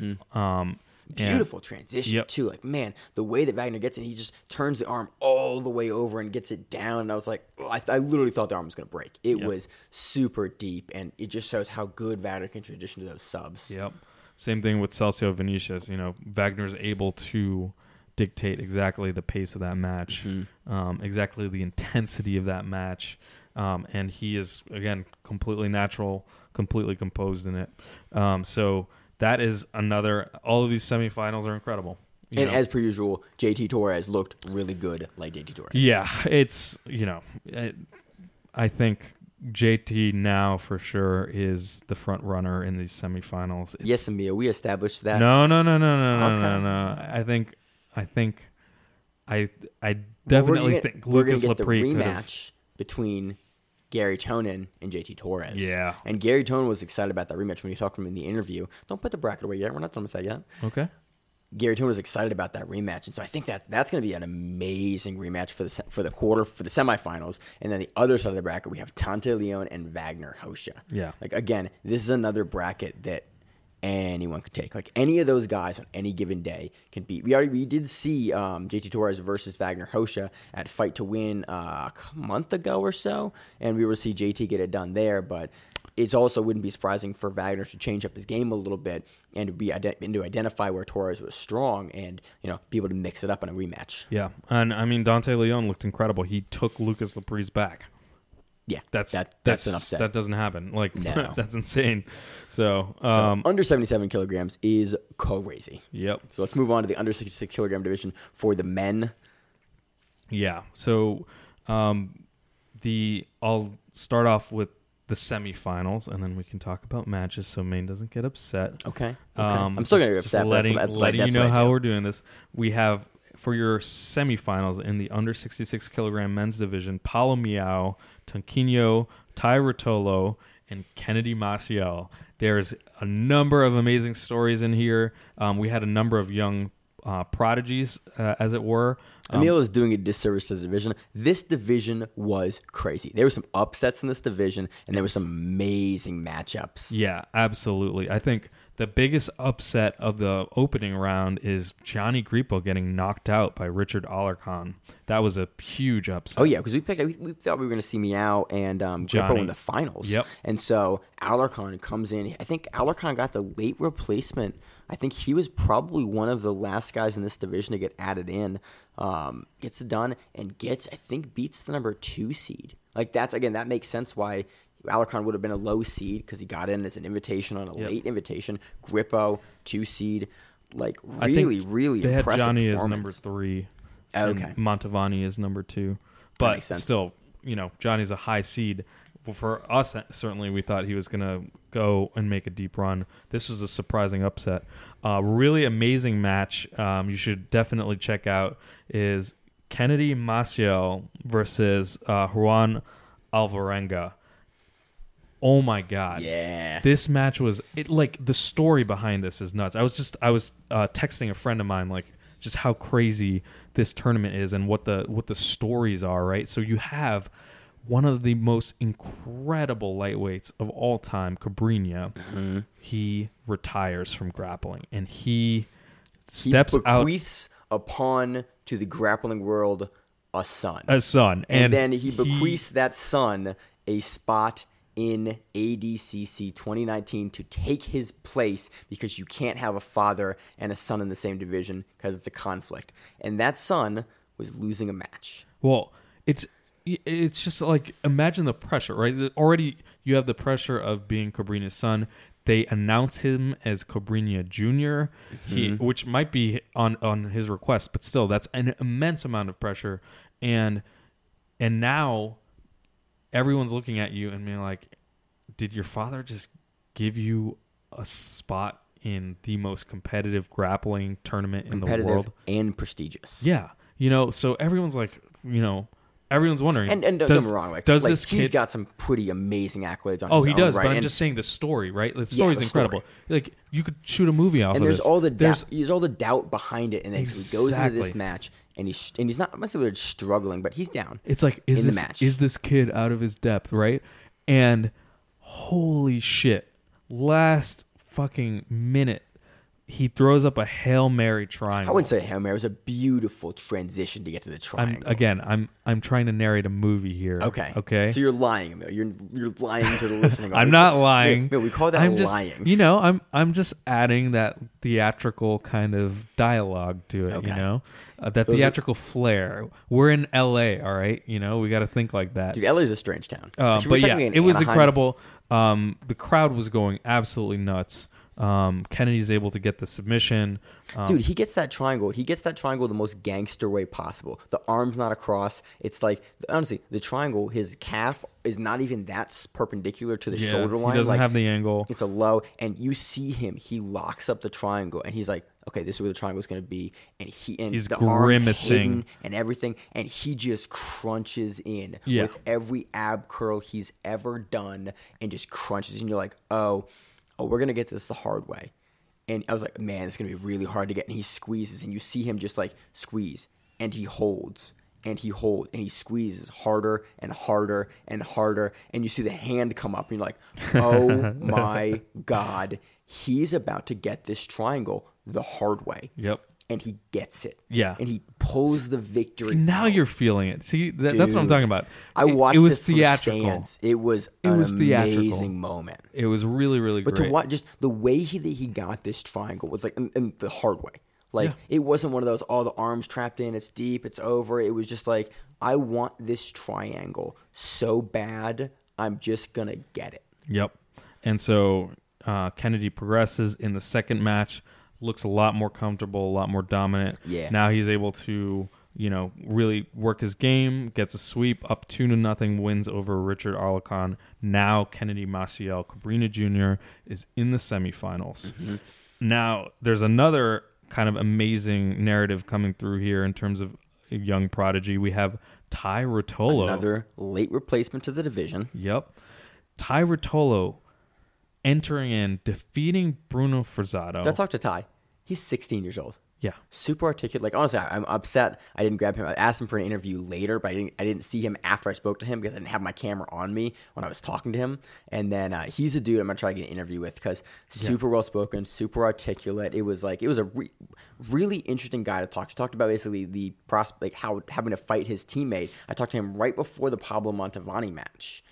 Um, and- Beautiful transition Yep. too. Like man, the way that Wagner gets it, he just turns the arm all the way over and gets it down. And I was like, oh, I, I literally thought the arm was gonna break. It Yep. was super deep, and it just shows how good Wagner can transition to those subs. Yep. Same thing with Celso Vinicius. You know, Wagner's able to dictate exactly the pace of that match, um, exactly the intensity of that match, um, and he is again completely natural, completely composed in it. Um, so that is another. All of these semifinals are incredible. you And know. as per usual, J T Torres looked really good, like J T Torres. Yeah, it's you know, it, I think J T now for sure is the front runner in these semifinals. It's, Yes, Amir, we established that. No, no, no, no, no, no, Okay. no, no. I think, I think, I, I Well, definitely we're gonna, think we're Lucas gonna get the Lepre could have. rematch between Gary Tonin and J T Torres. Yeah. And Gary Tonin was excited about that rematch when he talked to him in the interview. Don't put the bracket away yet. We're not done with that yet. Okay. Gary Tonin was excited about that rematch, and so I think that that's going to be an amazing rematch for the se- for the quarter for the semifinals. And then the other side of the bracket, we have Tante Leon and Wagner Hosha. Yeah. Like again, this is another bracket that anyone could take. Like any of those guys on any given day can beat. We already we did see um, J T Torres versus Wagner Hosha at Fight to Win uh, a month ago or so, and we were to see J T get it done there, but. It also wouldn't be surprising for Wagner to change up his game a little bit and to be and to identify where Torres was strong and you know be able to mix it up in a rematch. Yeah, and I mean Dante Leon looked incredible. He took Lucas Lepre's back. Yeah, That's that, that's that's an upset. That doesn't happen. Like No. that's insane. So, So, um, under seventy-seven kilograms is crazy. yep, So let's move on to the under sixty-six kilogram division for the men. yeah. So, um, the I'll start off with the semifinals, and then we can talk about matches, so Maine doesn't get upset. Okay. okay. Um, I'm still just- going to get just upset. but Letting, that's, that's letting what I, you that's know what I how do. we're doing this. We have for your semifinals in the under sixty-six kilogram men's division: Paulo Miao, Tonquinho, Ty Rotolo, and Kennedy Maciel. There's a number of amazing stories in here. Um, we had a number of young uh, prodigies, uh, as it were. Um, Emil is doing a disservice to the division. This division was crazy. There were some upsets in this division, and there were some amazing matchups. Yeah, absolutely. I think the biggest upset of the opening round is Johnny Grippo getting knocked out by Richard Alarcon. That was a huge upset. Oh yeah, because we picked. We, we thought we were going to see Meow and um, Grippo Johnny. in the finals. Yep. And so Alarcon comes in. I think Alarcon got the late replacement. I think he was probably one of the last guys in this division to get added in. Um, gets it done and gets. I think beats the number two seed. Like that's again that makes sense why Alarcon would have been a low seed because he got in as an invitation on a Yep. late invitation. Grippo two seed. Like I think really, really they had impressive Johnny as performance. number three. Oh, and okay. Montavani is number two. That But makes sense. still, you know, Johnny's a high seed. Well, for us, certainly, we thought he was going to go and make a deep run. This was a surprising upset. Uh, really amazing match. Um, you should definitely check out is Kennedy Maciel versus uh, Juan Alvarenga. Oh my God! Yeah. This match was it. Like the story behind this is nuts. I was just I was uh, texting a friend of mine like just how crazy this tournament is and what the what the stories are. Right. So you have one of the most incredible lightweights of all time, Cabrinha. Mm-hmm. He retires from grappling and he steps he out bequeaths upon to the grappling world a son. a son, and, and, then he bequeaths that son a spot in A D C C twenty nineteen to take his place because you can't have a father and a son in the same division because it's a conflict. And that son was losing a match. Well, it's it's just like imagine the pressure, right? Already you have the pressure of being Cabrinha's son. They announce him as Cabrinha Junior, he which might be on on his request, but still that's an immense amount of pressure. And and now everyone's looking at you and being like, did your father just give you a spot in the most competitive grappling tournament in the Competitive world? and prestigious. Yeah. You know, so everyone's like, you know, everyone's wondering. And, and don't does, get me wrong, like, does like this he's kid? got some pretty amazing accolades on Oh, his he own, does. right? But I'm And- just saying the story, right? The Yeah, story's the incredible. story. Like you could shoot a movie off and of there's this. all the There's doubt, there's all the doubt behind it, and then so he goes into this Exactly. match, and he's and he's not. I'm not saying they're struggling, but he's down. It's like is in the this match. is this kid out of his depth, right? And holy shit, last fucking minute, he throws up a Hail Mary triangle. I wouldn't say Hail Mary. It was a beautiful transition to get to the I'm triangle. again. I'm I'm trying to narrate a movie here. Okay. Okay. So you're lying, Emil. You're you're lying to the listening. I'm audience. not lying. Emil, we call that I'm just, lying. You know, I'm I'm just adding that theatrical kind of dialogue to it. Okay. You know, uh, that Those are- theatrical flair. We're in L A, all right. You know, we got to think like that. Dude, L A's a strange town. Uh, Actually, we're but yeah, technically in it was Anaheim. incredible. Um, the crowd was going absolutely nuts. Um, Kennedy's able to get the submission. Um, Dude, he gets that triangle. He gets that triangle the most gangster way possible. The arm's not across. It's like, honestly, the triangle, his calf is not even that s- perpendicular to the yeah, shoulder line. He doesn't like, have the angle. It's a low, and you see him. He locks up the triangle, and he's like, "Okay, this is where the triangle is going to be." And he and He's the arm's grimacing. hidden and everything, and he just crunches in Yeah. with every ab curl he's ever done, and just crunches. And you're like, "Oh, oh, we're gonna get this the hard way." And I was like, "Man, it's gonna be really hard to get." And he squeezes, and you see him just like squeeze, and he holds. And he holds and he squeezes harder and harder and harder. And you see the hand come up and you're like, oh my God, he's about to get this triangle the hard way. Yep. And he gets it. Yeah. And he pulls the victory. See, now out. you're feeling it. See, that, that's what I'm Dude, talking about. I It- watched it was this from theatrical. stands. It was It an was theatrical. amazing moment. It was really, really But great. to watch, just the way he that he got this triangle was like, in, in the hard way. Like Yeah. it wasn't one of those, oh, the arms trapped in, it's deep, it's over. It was just like, I want this triangle so bad, I'm just gonna get it. Yep. And so uh, Kennedy progresses in the second match, looks a lot more comfortable, a lot more dominant. Yeah. Now he's able to, you know, really work his game, gets a sweep, up two to nothing, wins over Richard Arlecon. Now Kennedy Maciel Cabrera Junior is in the semifinals. Mm-hmm. Now there's another kind of amazing narrative coming through here in terms of a young prodigy. We have Ty Rotolo. Another late replacement to the division. Yep. Ty Rotolo entering in, defeating Bruno Frazado. Did I talk to Ty? He's sixteen years old. Yeah. Super articulate. Like honestly, I- I'm upset I didn't grab him. I asked him for an interview later, but I didn't. I didn't see him after I spoke to him because I didn't have my camera on me when I was talking to him. And then uh, he's a dude I'm gonna try to get an interview with because super well spoken, super articulate. It was like it was a re- really interesting guy to talk to. Talked about basically the prospect, like how having to fight his teammate. I talked to him right before the Pablo Montevani match.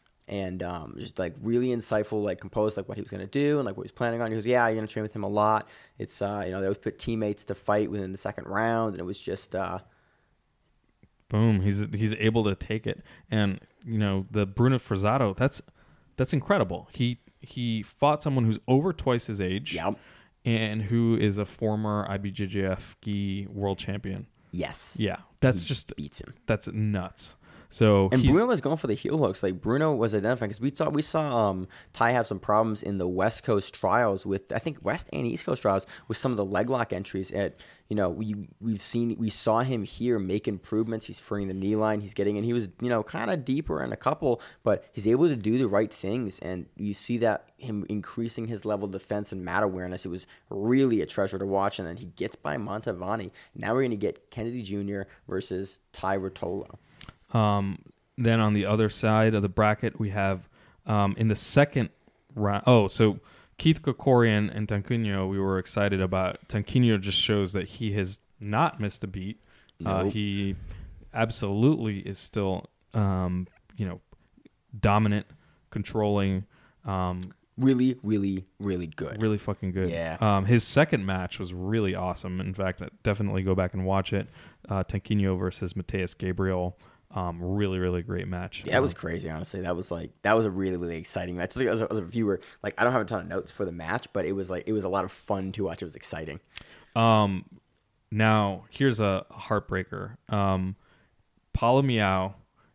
And um, just like really insightful, like composed, like what he was gonna do and like what he was planning on. He goes, "Yeah, you're gonna train with him a lot. It's uh, you know they always put teammates to fight within the second round, and it was just uh, Boom. He's he's able to take it. And, you know, the Bruno Frazado, that's that's incredible. He he fought someone who's over twice his age yeah, and who is a former I B J J F gi world champion. yes, Yeah. That's he just beats him." that's nuts. So And he's, Bruno was going for the heel hooks. Like Bruno was identifying because we saw we saw um, Ty have some problems in the West Coast trials with I think West and East Coast trials with some of the leg lock entries. At you know we we've seen we saw him here make improvements. He's freeing the knee line. He's getting in. He was you know kind of deeper in a couple, but he's able to do the right things. And you see that him increasing his level of defense and mat awareness. It was really a treasure to watch. And then he gets by Montevani. Now we're going to get Kennedy Junior versus Ty Rotolo. Um, then on the other side of the bracket, we have um, in the second round. Oh, so Keith Kokorian and Tanquinho, we were excited about. Tanquinho just shows that he has not missed a beat. Uh, Nope. he absolutely is still, um, you know, dominant, controlling, um, Really, really, really good. really fucking good. Yeah. Um, his second match was really awesome. In fact, definitely go back and watch it. Uh, Tanquinho versus Mateus Gabriel. Um, really, really great match. Yeah, that was Um, crazy, honestly. That was like that was a really, really exciting match. Like, as, a, as a viewer, like I don't have a ton of notes for the match, but it was like it was a lot of fun to watch. It was exciting. Um, now here's a heartbreaker. Um, Paulo Miao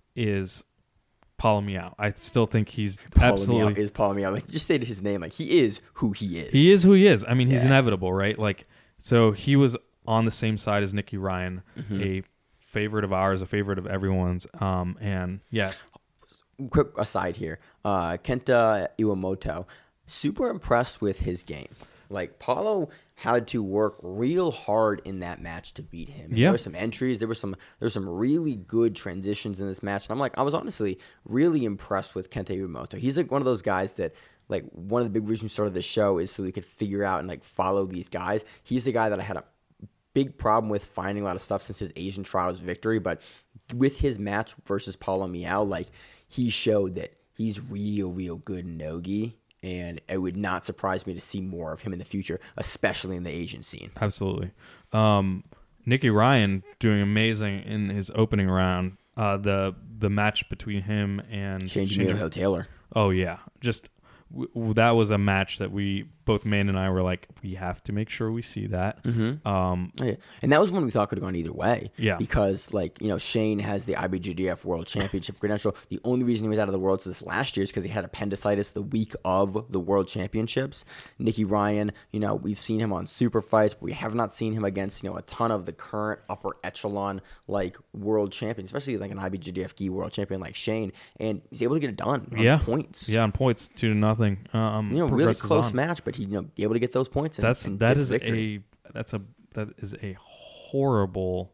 is Paulo Miao. I still think he's Paulo absolutely Miao is Paulo Miao. Like, just stated his name. Like he is who he is. he is who he is. I mean, he's Yeah. inevitable, right? Like, so he was on the same side as Nicky Ryan, Mm-hmm. a favorite of ours, a favorite of everyone's. Um, and yeah, Quick aside here, uh, Kenta Iwamoto, super impressed with his game. Like Paulo had to work real hard in that match to beat him. And Yeah. There were some entries. There were some. There were some really good transitions in this match. And I'm like, I was honestly really impressed with Kenta Iwamoto. He's like one of those guys that, like, one of the big reasons we started the show is so we could figure out and like follow these guys. He's the guy that I had a big problem with finding a lot of stuff since his Asian trials victory. But with his match versus Paulo Miao, like he showed that he's real, real good in Nogi. And it would not surprise me to see more of him in the future, especially in the Asian scene. absolutely. Um, Nicky Ryan doing amazing in his opening round. Uh, the the match between him and Change Shinji- Miho Taylor. Oh yeah, just w- w- that was a match that we both Man and I were like, we have to make sure we see that. Mm-hmm. Um, Oh, yeah. And that was one we thought could have gone either way. Yeah. Because, like, you know, Shane has the I B J J F World Championship credential. The only reason he was out of the Worlds this last year is because he had appendicitis the week of the World Championships. Nicky Ryan, you know, we've seen him on super fights, but we have not seen him against, you know, a ton of the current upper echelon, like, world champions, especially like an I B J J F G world champion like Shane. And he's able to get it done on yeah. points. Yeah, on points, two to nothing. Um, You know, really progresses close on. match, but he, you know, be able to get those points. And, That's and that get is the victory. a that's a that is a horrible,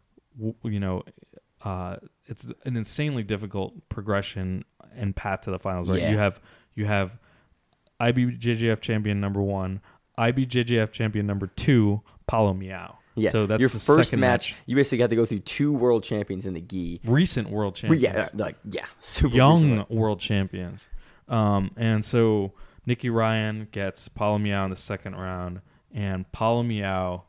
w- you know, uh, it's an insanely difficult progression and path to the finals. Right? Yeah. You have you have I B J J F champion number one, I B J J F champion number two, Paulo Miao. Yeah, So that's your the first second match, match. You basically got to go through two world champions in the gi. Recent world Well, champions. yeah, uh, like yeah, super Young recently. world champions. Um, and so Nicky Ryan gets Paulo Miao in the second round, and Paulo Miao,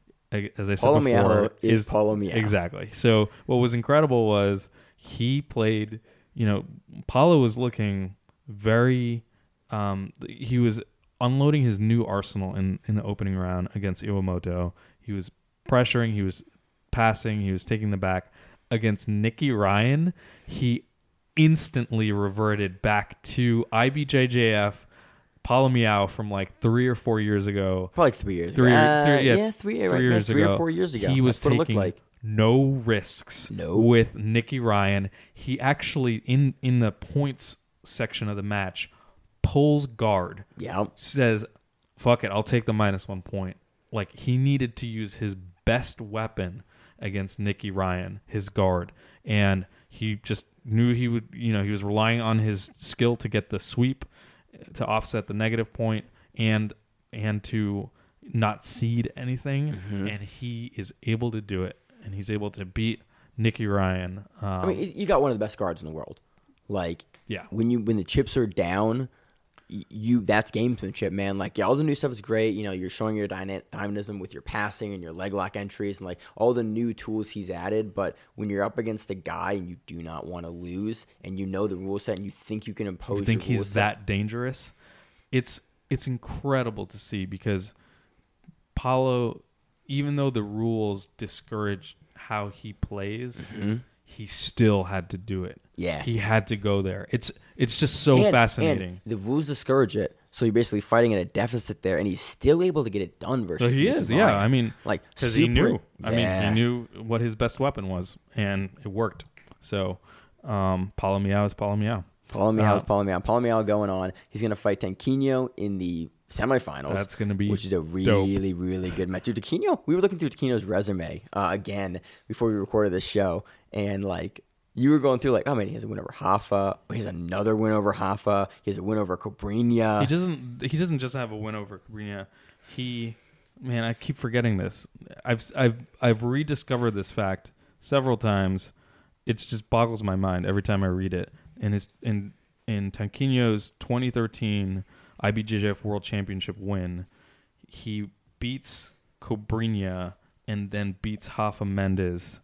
as I said Paulo before, Miao is Paulo Miao. Exactly. So what was incredible was he played. You know, Paulo was looking very. Um, he was unloading his new arsenal in in the opening round against Iwamoto. He was pressuring. He was passing. He was taking the back against Nicky Ryan. He instantly reverted back to I B J J F Paulo Miao from like three or four years ago. Probably like three years Three, ago. Uh, three, yeah, yeah, three, three right, years three ago. or four years ago. He was That's what it taking looked like. no risks No. with Nicky Ryan. He actually, in, in the points section of the match, pulls guard, Yeah. says, fuck it, I'll take the minus one point. Like, he needed to use his best weapon against Nicky Ryan, his guard. And he just knew he would, you know, he was relying on his skill to get the sweep, to offset the negative point, and and to not cede anything. Mm-hmm. And he is able to do it. And he's able to beat Nicky Ryan. Um, I mean, you got one of the best guards in the world. Like, Yeah. when you when the chips are down, y- you that's gamesmanship, man. Like, yeah, all the new stuff is great. You know, you're showing your dyna- dynamism with your passing and your leg lock entries and like all the new tools he's added. But when you're up against a guy and you do not want to lose, and you know the rule set, and you think you can impose, you think your rule he's set, that dangerous? It's it's incredible to see because Paulo, even though the rules discourage how he plays, he still had to do it. Yeah. He had to go there. It's it's just so And- fascinating. and the rules discourage it, so you're basically fighting at a deficit there, and he's still able to get it done So versus. he Nicky is, yeah. Ryan. I mean, like because he super- knew. I mean, Yeah. he knew what his best weapon was, and it worked. So, um, Paulo Miao is Paulo Miao. Paulo Miao's Uh, Paulo Miao. Paulo Miao going on. He's going to fight Tanquinho in the semifinals. That's gonna be which is a really, really good match. Dude, Tanquinho, we were looking through Tanquinho's resume uh, again before we recorded this show, and like you were going through like, oh man, he has a win over Hoffa. He has another win over Hoffa. He has a win over Cobrinha. He doesn't. He doesn't just have a win over Cobrinha. He, man, I keep forgetting this. I've I've I've rediscovered this fact several times. It just boggles my mind every time I read it. And his in in Tanquinho's twenty thirteen I B J J F World Championship win, he beats Cobrinha and then beats Hoffa Mendes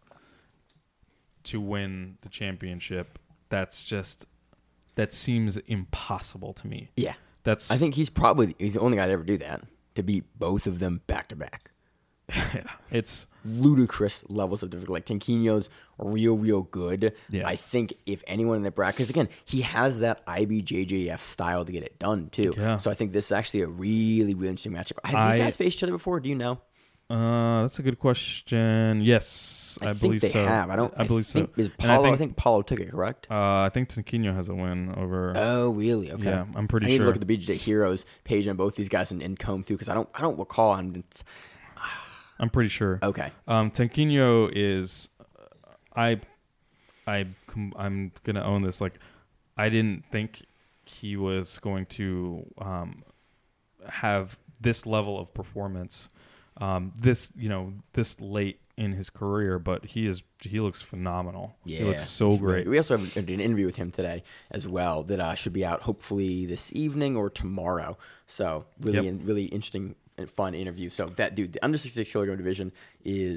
to win the championship. That's just that seems impossible to me. yeah, That's I think he's probably he's the only guy to ever do that, to beat both of them back to back. it's Ludicrous levels of difficulty. Like Tanquinho's real, real good. Yeah. I think if anyone in the bracket, because again, he has that I B J J F style to get it done too. Yeah. So I think this is actually a really, really interesting matchup. Have I- these guys faced each other before? Do you know? uh that's a good question. Yes, I, I, think believe they so. have. I don't. I believe think, so. Is And I Paulo? I think- think, Paulo took it. Correct. Uh, I think Tanquinho has a win over. Oh, really? Okay. Yeah, I'm pretty I need sure. to look at the B J J Heroes page on both these guys and, and comb through because I don't. I don't recall. I'm. It's, I'm pretty sure. okay. Um, Tanquinho is, I, I, I'm gonna own this. Like, I didn't think he was going to um, have this level of performance, um, this you know this late in his career, but he is he looks phenomenal. Yeah, he looks so he's great. really- we also have an interview with him today as well that uh, should be out hopefully this evening or tomorrow. So really, Yep. really interesting and fun interview. So that dude, the under sixty-six kilogram division is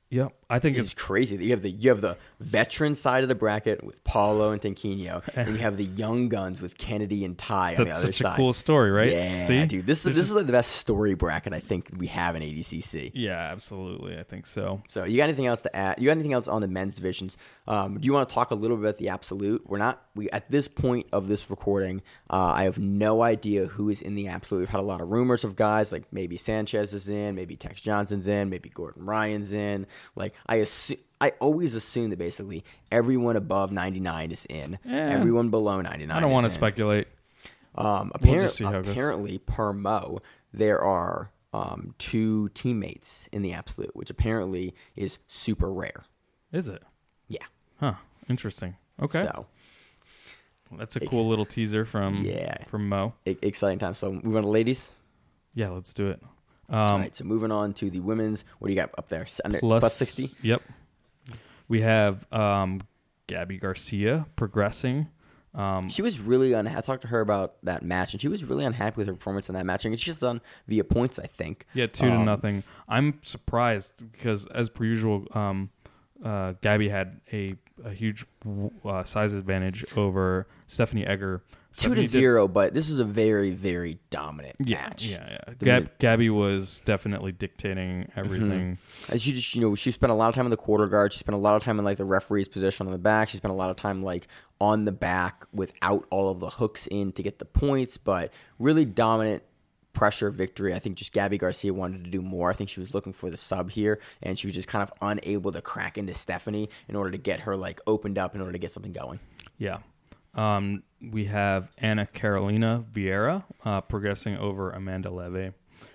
Yep, I think It's it's crazy that you have the you have the veteran side of the bracket with Paulo and Tanquinho, and you have the young guns with Kennedy and Ty on the that's other such side. a cool story, right? Yeah, See? dude, this is There's this just- is like the best story bracket I think we have in A D C C. Yeah, absolutely. I think so. So, you got anything else to add? You got anything else on the men's divisions? Um, do you want to talk a little bit about the absolute? We're not we at this point of this recording. Uh, I have no idea who is in the absolute. We've had a lot of rumors of guys like maybe Sanchez is in, maybe Tex Johnson's in, maybe Gordon Ryan's in. Like I assume. I always assume that basically everyone above ninety-nine is in. Yeah. Everyone below ninety-nine I don't is want to in. speculate. Um, We'll appar- just see how it goes. apparently, per Mo, there are um, two teammates in the absolute, which apparently is super rare. Is it? Yeah. Huh. Interesting. Okay. So, That's a cool little teaser from Yeah. from Mo. e- exciting time. So, moving on to ladies. Yeah, let's do it. All Um, right. So, moving on to the women's. What do you got up there? S- under- plus plus sixty? Yep. We have um, Gabby Garcia progressing. Um, She was really unhappy. I talked to her about that match, and she was really unhappy with her performance in that match. And she's done via points, I think. yeah, two to Um, nothing. I'm surprised because, as per usual, um, uh, Gabby had a, a huge uh, size advantage over Stephanie Egger. Two Stephanie to did- zero, but this was a very, very dominant Yeah, match. yeah, yeah. The Gab, mid- Gabby was definitely dictating everything. And she just, you know, she spent a lot of time in the quarter guard. She spent a lot of time in like the referee's position on the back. She spent a lot of time like on the back without all of the hooks in to get the points. But really dominant pressure victory. I think just Gabby Garcia wanted to do more. I think she was looking for the sub here, and she was just kind of unable to crack into Stephanie in order to get her like opened up in order to get something going. Yeah. Um, we have Anna Carolina Vieira uh, progressing over Amanda Leve.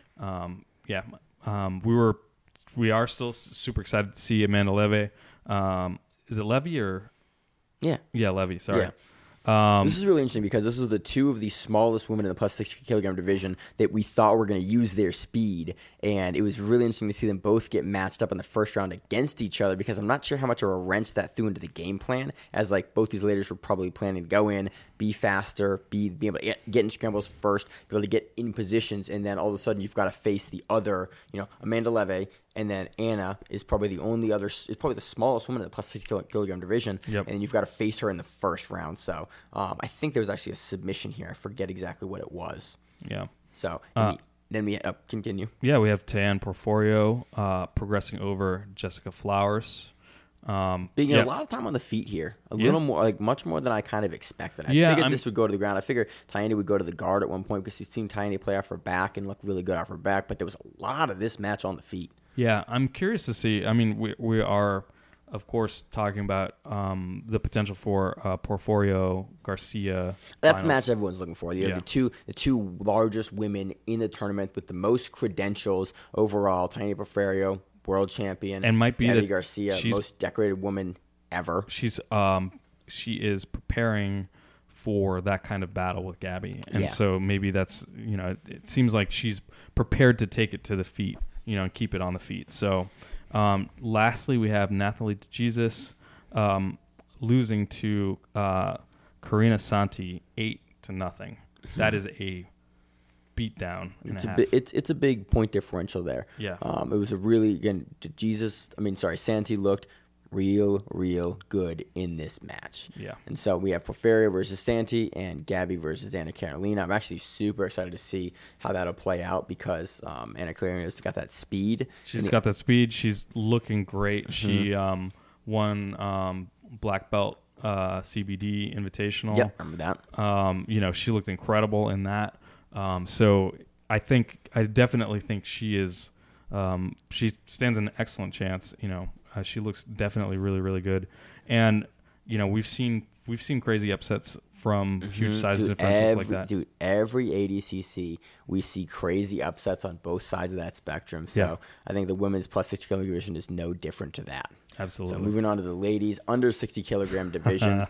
Um, yeah, um, we were, we are still s- super excited to see Amanda Leve. Um, is it Levy or Yeah. yeah, Levy? Sorry. Yeah. Um, This is really interesting because this was the two of the smallest women in the plus sixty kilogram division that we thought were going to use their speed. And it was really interesting to see them both get matched up in the first round against each other because I'm not sure how much of a wrench that threw into the game plan, as like both these ladies were probably planning to go in, be faster, be, be able to get, get in scrambles first, be able to get in positions, and then all of a sudden you've got to face the other, you know, Amanda Leve. And then Anna is probably the only other, is probably the smallest woman in the plus sixty kilogram division. Yep. And you've got to face her in the first round. So um, I think there was actually a submission here. I forget exactly what it was. yeah. So Uh, and we, then we uh, continue. Yeah, we have Tan Porforio uh, progressing over Jessica Flowers. Um, Being yeah. a lot of time on the feet here, a Yeah. little more, like much more than I kind of expected. I Yeah, figured I'm- this would go to the ground. I figured Tiny would go to the guard at one point because you've seen Tiny play off her back and look really good off her back. But there was a lot of this match on the feet. Yeah, I'm curious to see. I mean, we we are, of course, talking about um, the potential for uh, Porforio Garcia. That's the finals. match everyone's looking for. You know, Yeah. the two the two largest women in the tournament with the most credentials overall. Tiny Porfirio, world champion, And might be Gabby that Garcia, she's- most decorated woman ever. She's um she is preparing for that kind of battle with Gabby, and Yeah. so maybe that's you know it, it seems like she's prepared to take it to the feet, you know, and keep it on the feet. So, um, lastly, we have Nathalie DeJesus um, losing to uh, Karina Santi eight to nothing. That is a beatdown and It's a a half. bi- it's it's a big point differential there. Yeah. um, it was a really again Jesus. I mean, sorry, Santi looked real, real good in this match. Yeah. And so we have Porfirio versus Santi and Gabby versus Anna Carolina. I'm actually super excited to see how that'll play out because um, Anna Carolina's got that speed. She's And got that speed. She's looking great. Mm-hmm. She um, won um, black belt uh, C B D Invitational. Yep, remember that. Um, you know, she looked incredible in that. Um, so I think I definitely think she is. Um, she stands an excellent chance. You know, uh, she looks definitely really really good. And you know, we've seen we've seen crazy upsets from huge size Dude, differences every, like that. Dude, every A D C C, we see crazy upsets on both sides of that spectrum. So Yeah. I think the women's plus sixty kilogram division is no different to that. Absolutely. So moving on to the ladies under sixty kilogram division.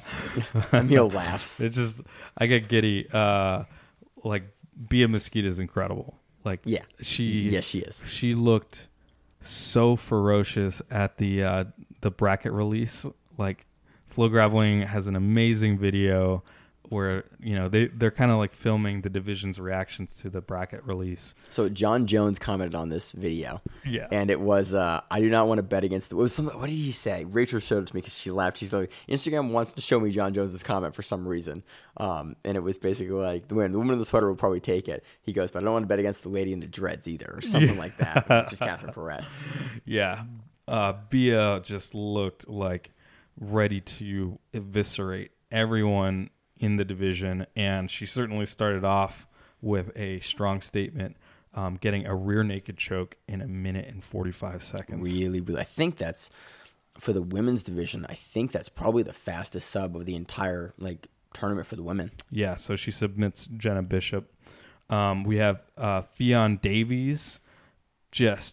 Emil laughs. It's just I get giddy. Uh, like Bia Mesquita is incredible. Like Yeah. she Yes, she is. She looked so ferocious at the uh, the bracket release. Like Flo Graveling has an amazing video where you know they they're kind of like filming the division's reactions to the bracket release. So John Jones commented on this video. Yeah. And it was, uh, I do not want to bet against the, it was some, what did he say? Rachel showed it to me because she laughed. She's like, Instagram wants to show me John Jones's comment for some reason. Um, and it was basically like, the woman, the woman in the sweater will probably take it. He goes, but I don't want to bet against the lady in the dreads either, or something Yeah. like that, which is Catherine Perret. Yeah. Uh, Bia just looked like ready to eviscerate everyone in the division, and she certainly started off with a strong statement, um, getting a rear naked choke in a minute and forty-five seconds. Really, really. I think that's, for the women's division, I think that's probably the fastest sub of the entire like tournament for the women. Yeah, so she submits Jenna Bishop. Um, we have uh, Fionn Davies just,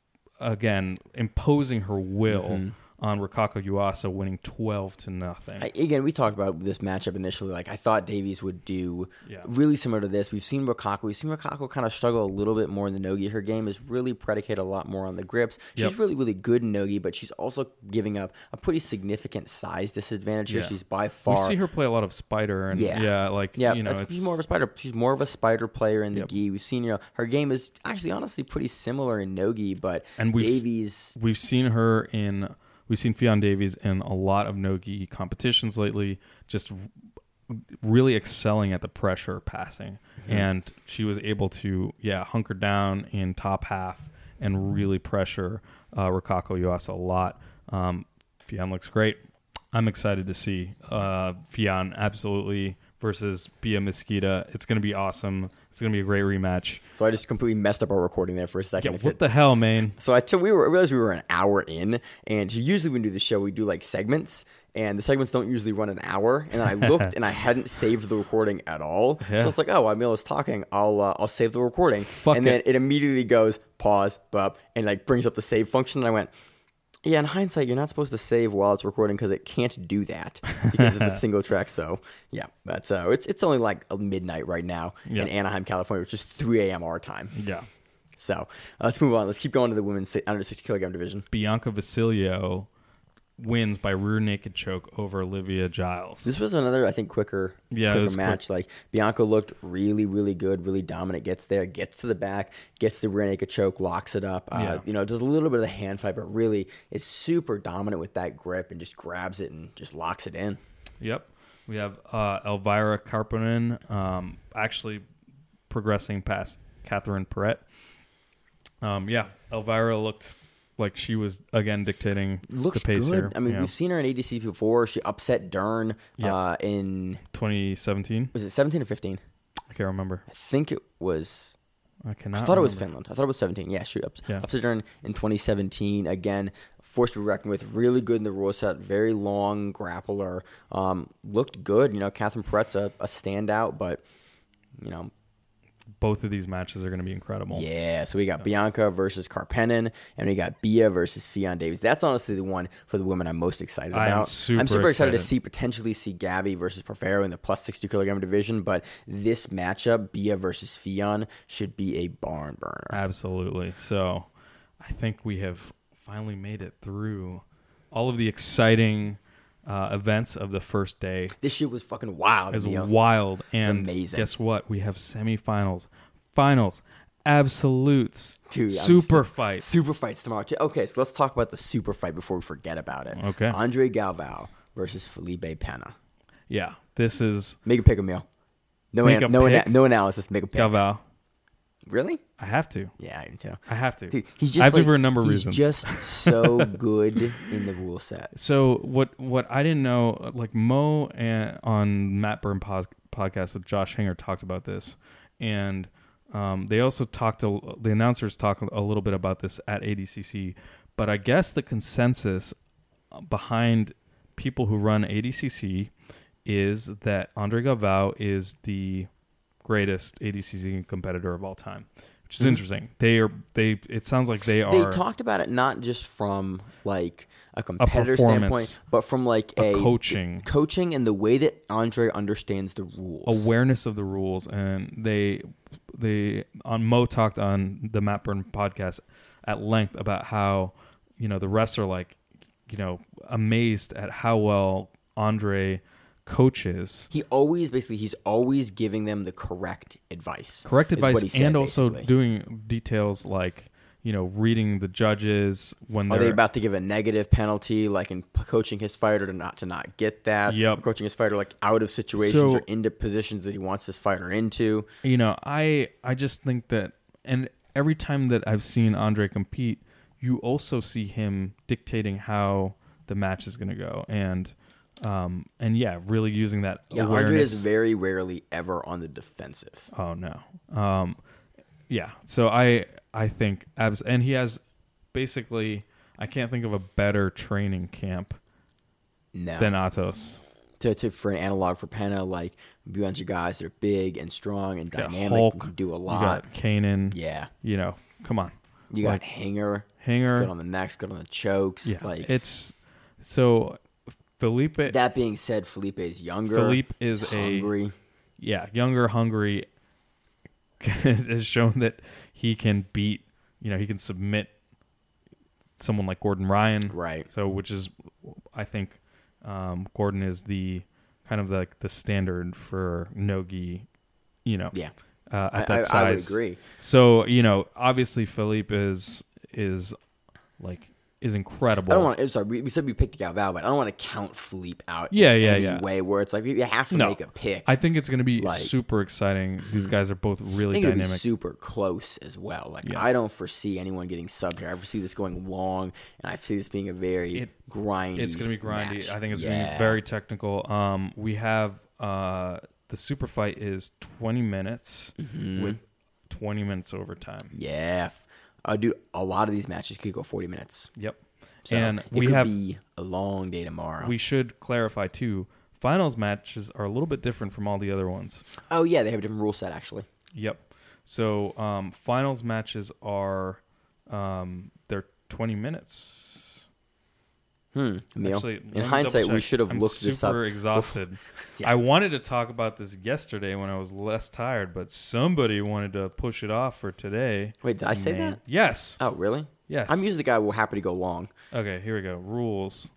again, imposing her will Mm-hmm. on Rikako Yuasa, winning twelve to nothing. I, again, we talked about this matchup initially. Like, I thought Davies would do Yeah. really similar to this. We've seen Rikako. We've seen Rikako kind of struggle a little bit more in the nogi. Her game is really predicated a lot more on the grips. She's Yep. really, really good in nogi, but she's also giving up a pretty significant size disadvantage here. Yeah. She's by far. We see her play a lot of Spider, and Yeah. yeah, like Yeah, you know, that's- it's she's more of a spider. She's more of a spider player in the Yep. gi. We've seen, you know, her game is actually honestly pretty similar in nogi, but And we've s- Davies. we've seen her in we've seen Fionn Davies in a lot of no-gi competitions lately, just really excelling at the pressure passing. Mm-hmm. And she was able to, yeah, hunker down in top half and really pressure uh, Rikako Yuasa a lot. Um, Fionn looks great. I'm excited to see uh, Fionn absolutely versus Bia Mesquita. It's going to be awesome. It's going to be a great rematch. So I just completely messed up our recording there for a Yeah, second. If what it- the hell, man? So I took, we were I realized we were an hour in, and usually when we do the show, we do like segments, and the segments don't usually run an hour. And then I looked, and I hadn't saved the recording at all. Yeah. So I was like, oh, while Mila's talking, I'll uh, I'll save the recording. Fuck and then it. it immediately goes pause, bup, and like brings up the save function. And I went, yeah, in hindsight, you're not supposed to save while it's recording because it can't do that because it's a single track. So yeah, that's uh, it's it's only like midnight right now Yeah. in Anaheim, California, which is three a.m. our time. Yeah. So uh, let's move on. Let's keep going to the women's si- under sixty kilogram division. Bianca Vasilio wins by rear naked choke over Olivia Giles. This was another, I think, quicker, Yeah, it quicker was match. Like Bianca looked really, really good, really dominant. Gets there, gets to the back, gets the rear naked choke, locks it up. Uh, Yeah. You know, does a little bit of the hand fight, but really is super dominant with that grip and just grabs it and just locks it in. Yep. We have uh, Elvira Karppanen um, actually progressing past Catherine Perret. Um, yeah, Elvira looked like she was, again, dictating Looks the pace good. here. I mean, Yeah. we've seen her in A D C before. She upset Dern Yeah. uh, in twenty seventeen? was it seventeen or fifteen? I can't remember. I think it was. I cannot I thought it was remember. Finland. I thought it was seventeen. Yeah, shoot. Ups, Yeah. upset Dern in twenty seventeen. Again, force to be reckoned with. Really good in the rule set. Very long grappler. Um, looked good. You know, Catherine Perret's a, a standout, but, you know, Both of these matches are going to be incredible. yeah. So we got Bianca versus Karppanen, and we got Bia versus Fionn Davies. That's honestly the one for the women I'm most excited I about. am super I'm super excited, to excited. see potentially see Gabby versus Porfero in the plus sixty kilogram division, but this matchup, Bia versus Fionn, should be a barn burner. Absolutely. So I think we have finally made it through all of the exciting uh, events of the first day. This shit was fucking wild. Is to be honest. wild. And amazing. guess what? We have semifinals, finals, absolutes, Dude, I'm super st- fights. Super fights tomorrow. Okay, so let's talk about the super fight before we forget about it. Okay. Andre Galvao versus Felipe Pena. Yeah, this is Make a pick a meal. No, Make an- a no, ana- pick? no analysis. Make a pick. Galvao. Really? I have to. Yeah, I do too. I have to. Dude, he's just I have to like- for a number of he's reasons. just so good in the rule set. So what what I didn't know, like Mo and, on Matt Byrne pos, podcast with Josh Hinger talked about this, and um, they also talked to the announcers talked a little bit about this at A D C C, but I guess the consensus behind people who run A D C C is that Andre Galvao is the greatest A D C C competitor of all time, which is interesting. They are they. It sounds like they are. They talked about it not just from like a competitor performance. standpoint, but from like A a, coaching. coaching and the way that Andre understands the rules. awareness of the rules, and they they on Mo talked on the Matt Byrne podcast at length about how, you know, the refs are like, you know, amazed at how well Andre coaches. He always basically he's always giving them the correct advice. Correct is what advice, he said, and also basically. doing details like, you know, reading the judges when Are they're they about to give a negative penalty, like in p- coaching his fighter to not to not get that? Yep. Or coaching his fighter like out of situations So- or into positions that he wants his fighter into. you know, I I just think that, and every time that I've seen Andre compete, you also see him dictating how the match is going to go, and um and yeah, really using that Yeah, awareness. Andre is very rarely ever on the defensive. Oh no, um, yeah. So I I think abs, and he has basically, I can't think of a better training camp No. than Atos. to, to for an analog for Penna, like a bunch of guys that are big and strong and You got dynamic, Hulk, and can do a You lot. got Kanan. Yeah, You know, come on, you got Like, Hanger, Hanger. good on the necks, good on the chokes. Yeah, Like it's so Felipe. that being said, Felipe is younger. Felipe is hungry. a yeah younger, hungry. Has shown that he can beat. You know, he can submit someone like Gordon Ryan. Right. So, which is, I think, um, Gordon is the kind of like the standard for no-gi. You know. Yeah, Uh, I, at that I, size. I would agree. So, you know, obviously Philippe is is like is incredible. I don't want. Sorry, we, we said we picked Galvao, but I don't want to count Philippe out. Yeah, in yeah, any yeah. way where it's like you have to No. make a pick. I think it's going to be Like- super exciting. These guys are both I really think it'll be dynamic. super close as well. Like Yeah. I don't foresee anyone getting subbed here. I foresee this going long, and I see this being a very It- grindy. It's going to be grindy. match. I think it's going to Yeah. be very technical. Um, we have uh, the super fight is twenty minutes Mm-hmm. with twenty minutes overtime. Yeah, I do. A lot of these matches could go forty minutes. Yep. So and it we could have be a long day tomorrow. we should clarify too. Finals matches are a little bit different from all the other ones. oh yeah, they have a different rule set actually. Yep. So um, finals matches are um, they're twenty minutes. Hmm. Emil, Actually, let in me hindsight, we double-check. should have I'm looked this up. Super exhausted. Yeah. I wanted to talk about this yesterday when I was less tired, but somebody wanted to push it off for today. Wait, did I say Man. that? Yes. Oh really? Yes. I'm usually the guy who will happy to go long. Okay, here we go. Rules.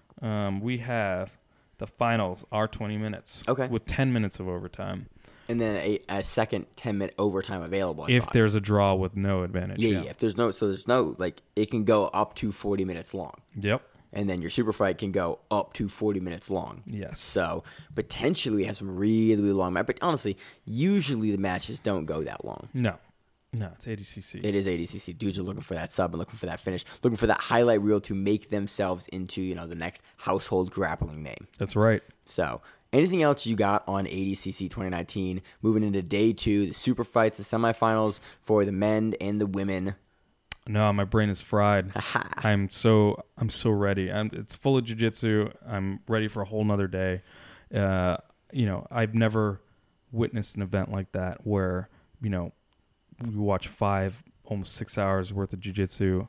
Um, we have the finals are twenty minutes. Okay. With ten minutes of overtime. And then a, a second ten minute overtime available. I if thought. there's a draw with no advantage. yeah, yeah, if there's no, so there's no like it can go up to forty minutes long, Yep. and then your super fight can go up to forty minutes long. Yes. So potentially we have some really, really long match. But honestly, usually the matches don't go that long. No. No, it's A D C C. It is A D C C. Dudes are looking for that sub and looking for that finish, looking for that highlight reel to make themselves into, you know, the next household grappling name. That's right. So, anything else you got on A D C C twenty nineteen? Moving into day two, the super fights, the semifinals for the men and the women. No, my brain is fried. Aha. I'm so I'm so ready. I'm, it's full of jiu-jitsu. I'm ready for a whole nother day. Uh, you know, I've never witnessed an event like that where, you know, we watch five, almost six hours worth of jiu-jitsu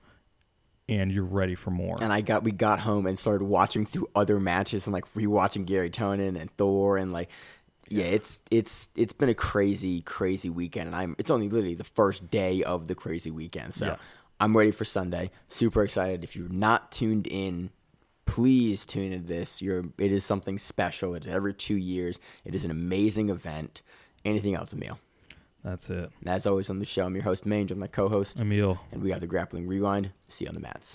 and you're ready for more. And I got we got home and started watching through other matches and like rewatching Gary Tonin and Thor and like yeah, it's it's it's been a crazy crazy weekend and I'm it's only literally the first day of the crazy weekend. So Yeah. I'm ready for Sunday. Super excited. If you're not tuned in, please tune into this. You're it is something special. It's every two years. It is an amazing event. Anything else, Emil? That's it. And as always on the show, I'm your host, Mange. I'm my co-host. Emil. And we are the Grappling Rewind. See you on the mats.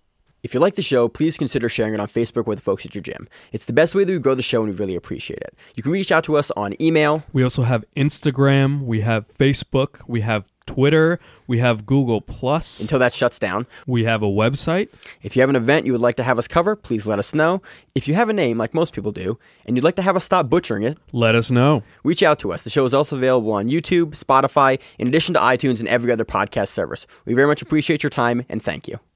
If you like the show, please consider sharing it on Facebook with the folks at your gym. It's the best way that we grow the show, and we really appreciate it. You can reach out to us on email. We also have Instagram. We have Facebook. We have Twitter. We have Google Plus. Until that shuts down. We have a website. If you have an event you would like to have us cover, please let us know. If you have a name, like most people do, and you'd like to have us stop butchering it, Let us know. reach out to us. The show is also available on YouTube, Spotify, in addition to iTunes and every other podcast service. We very much appreciate your time, and thank you.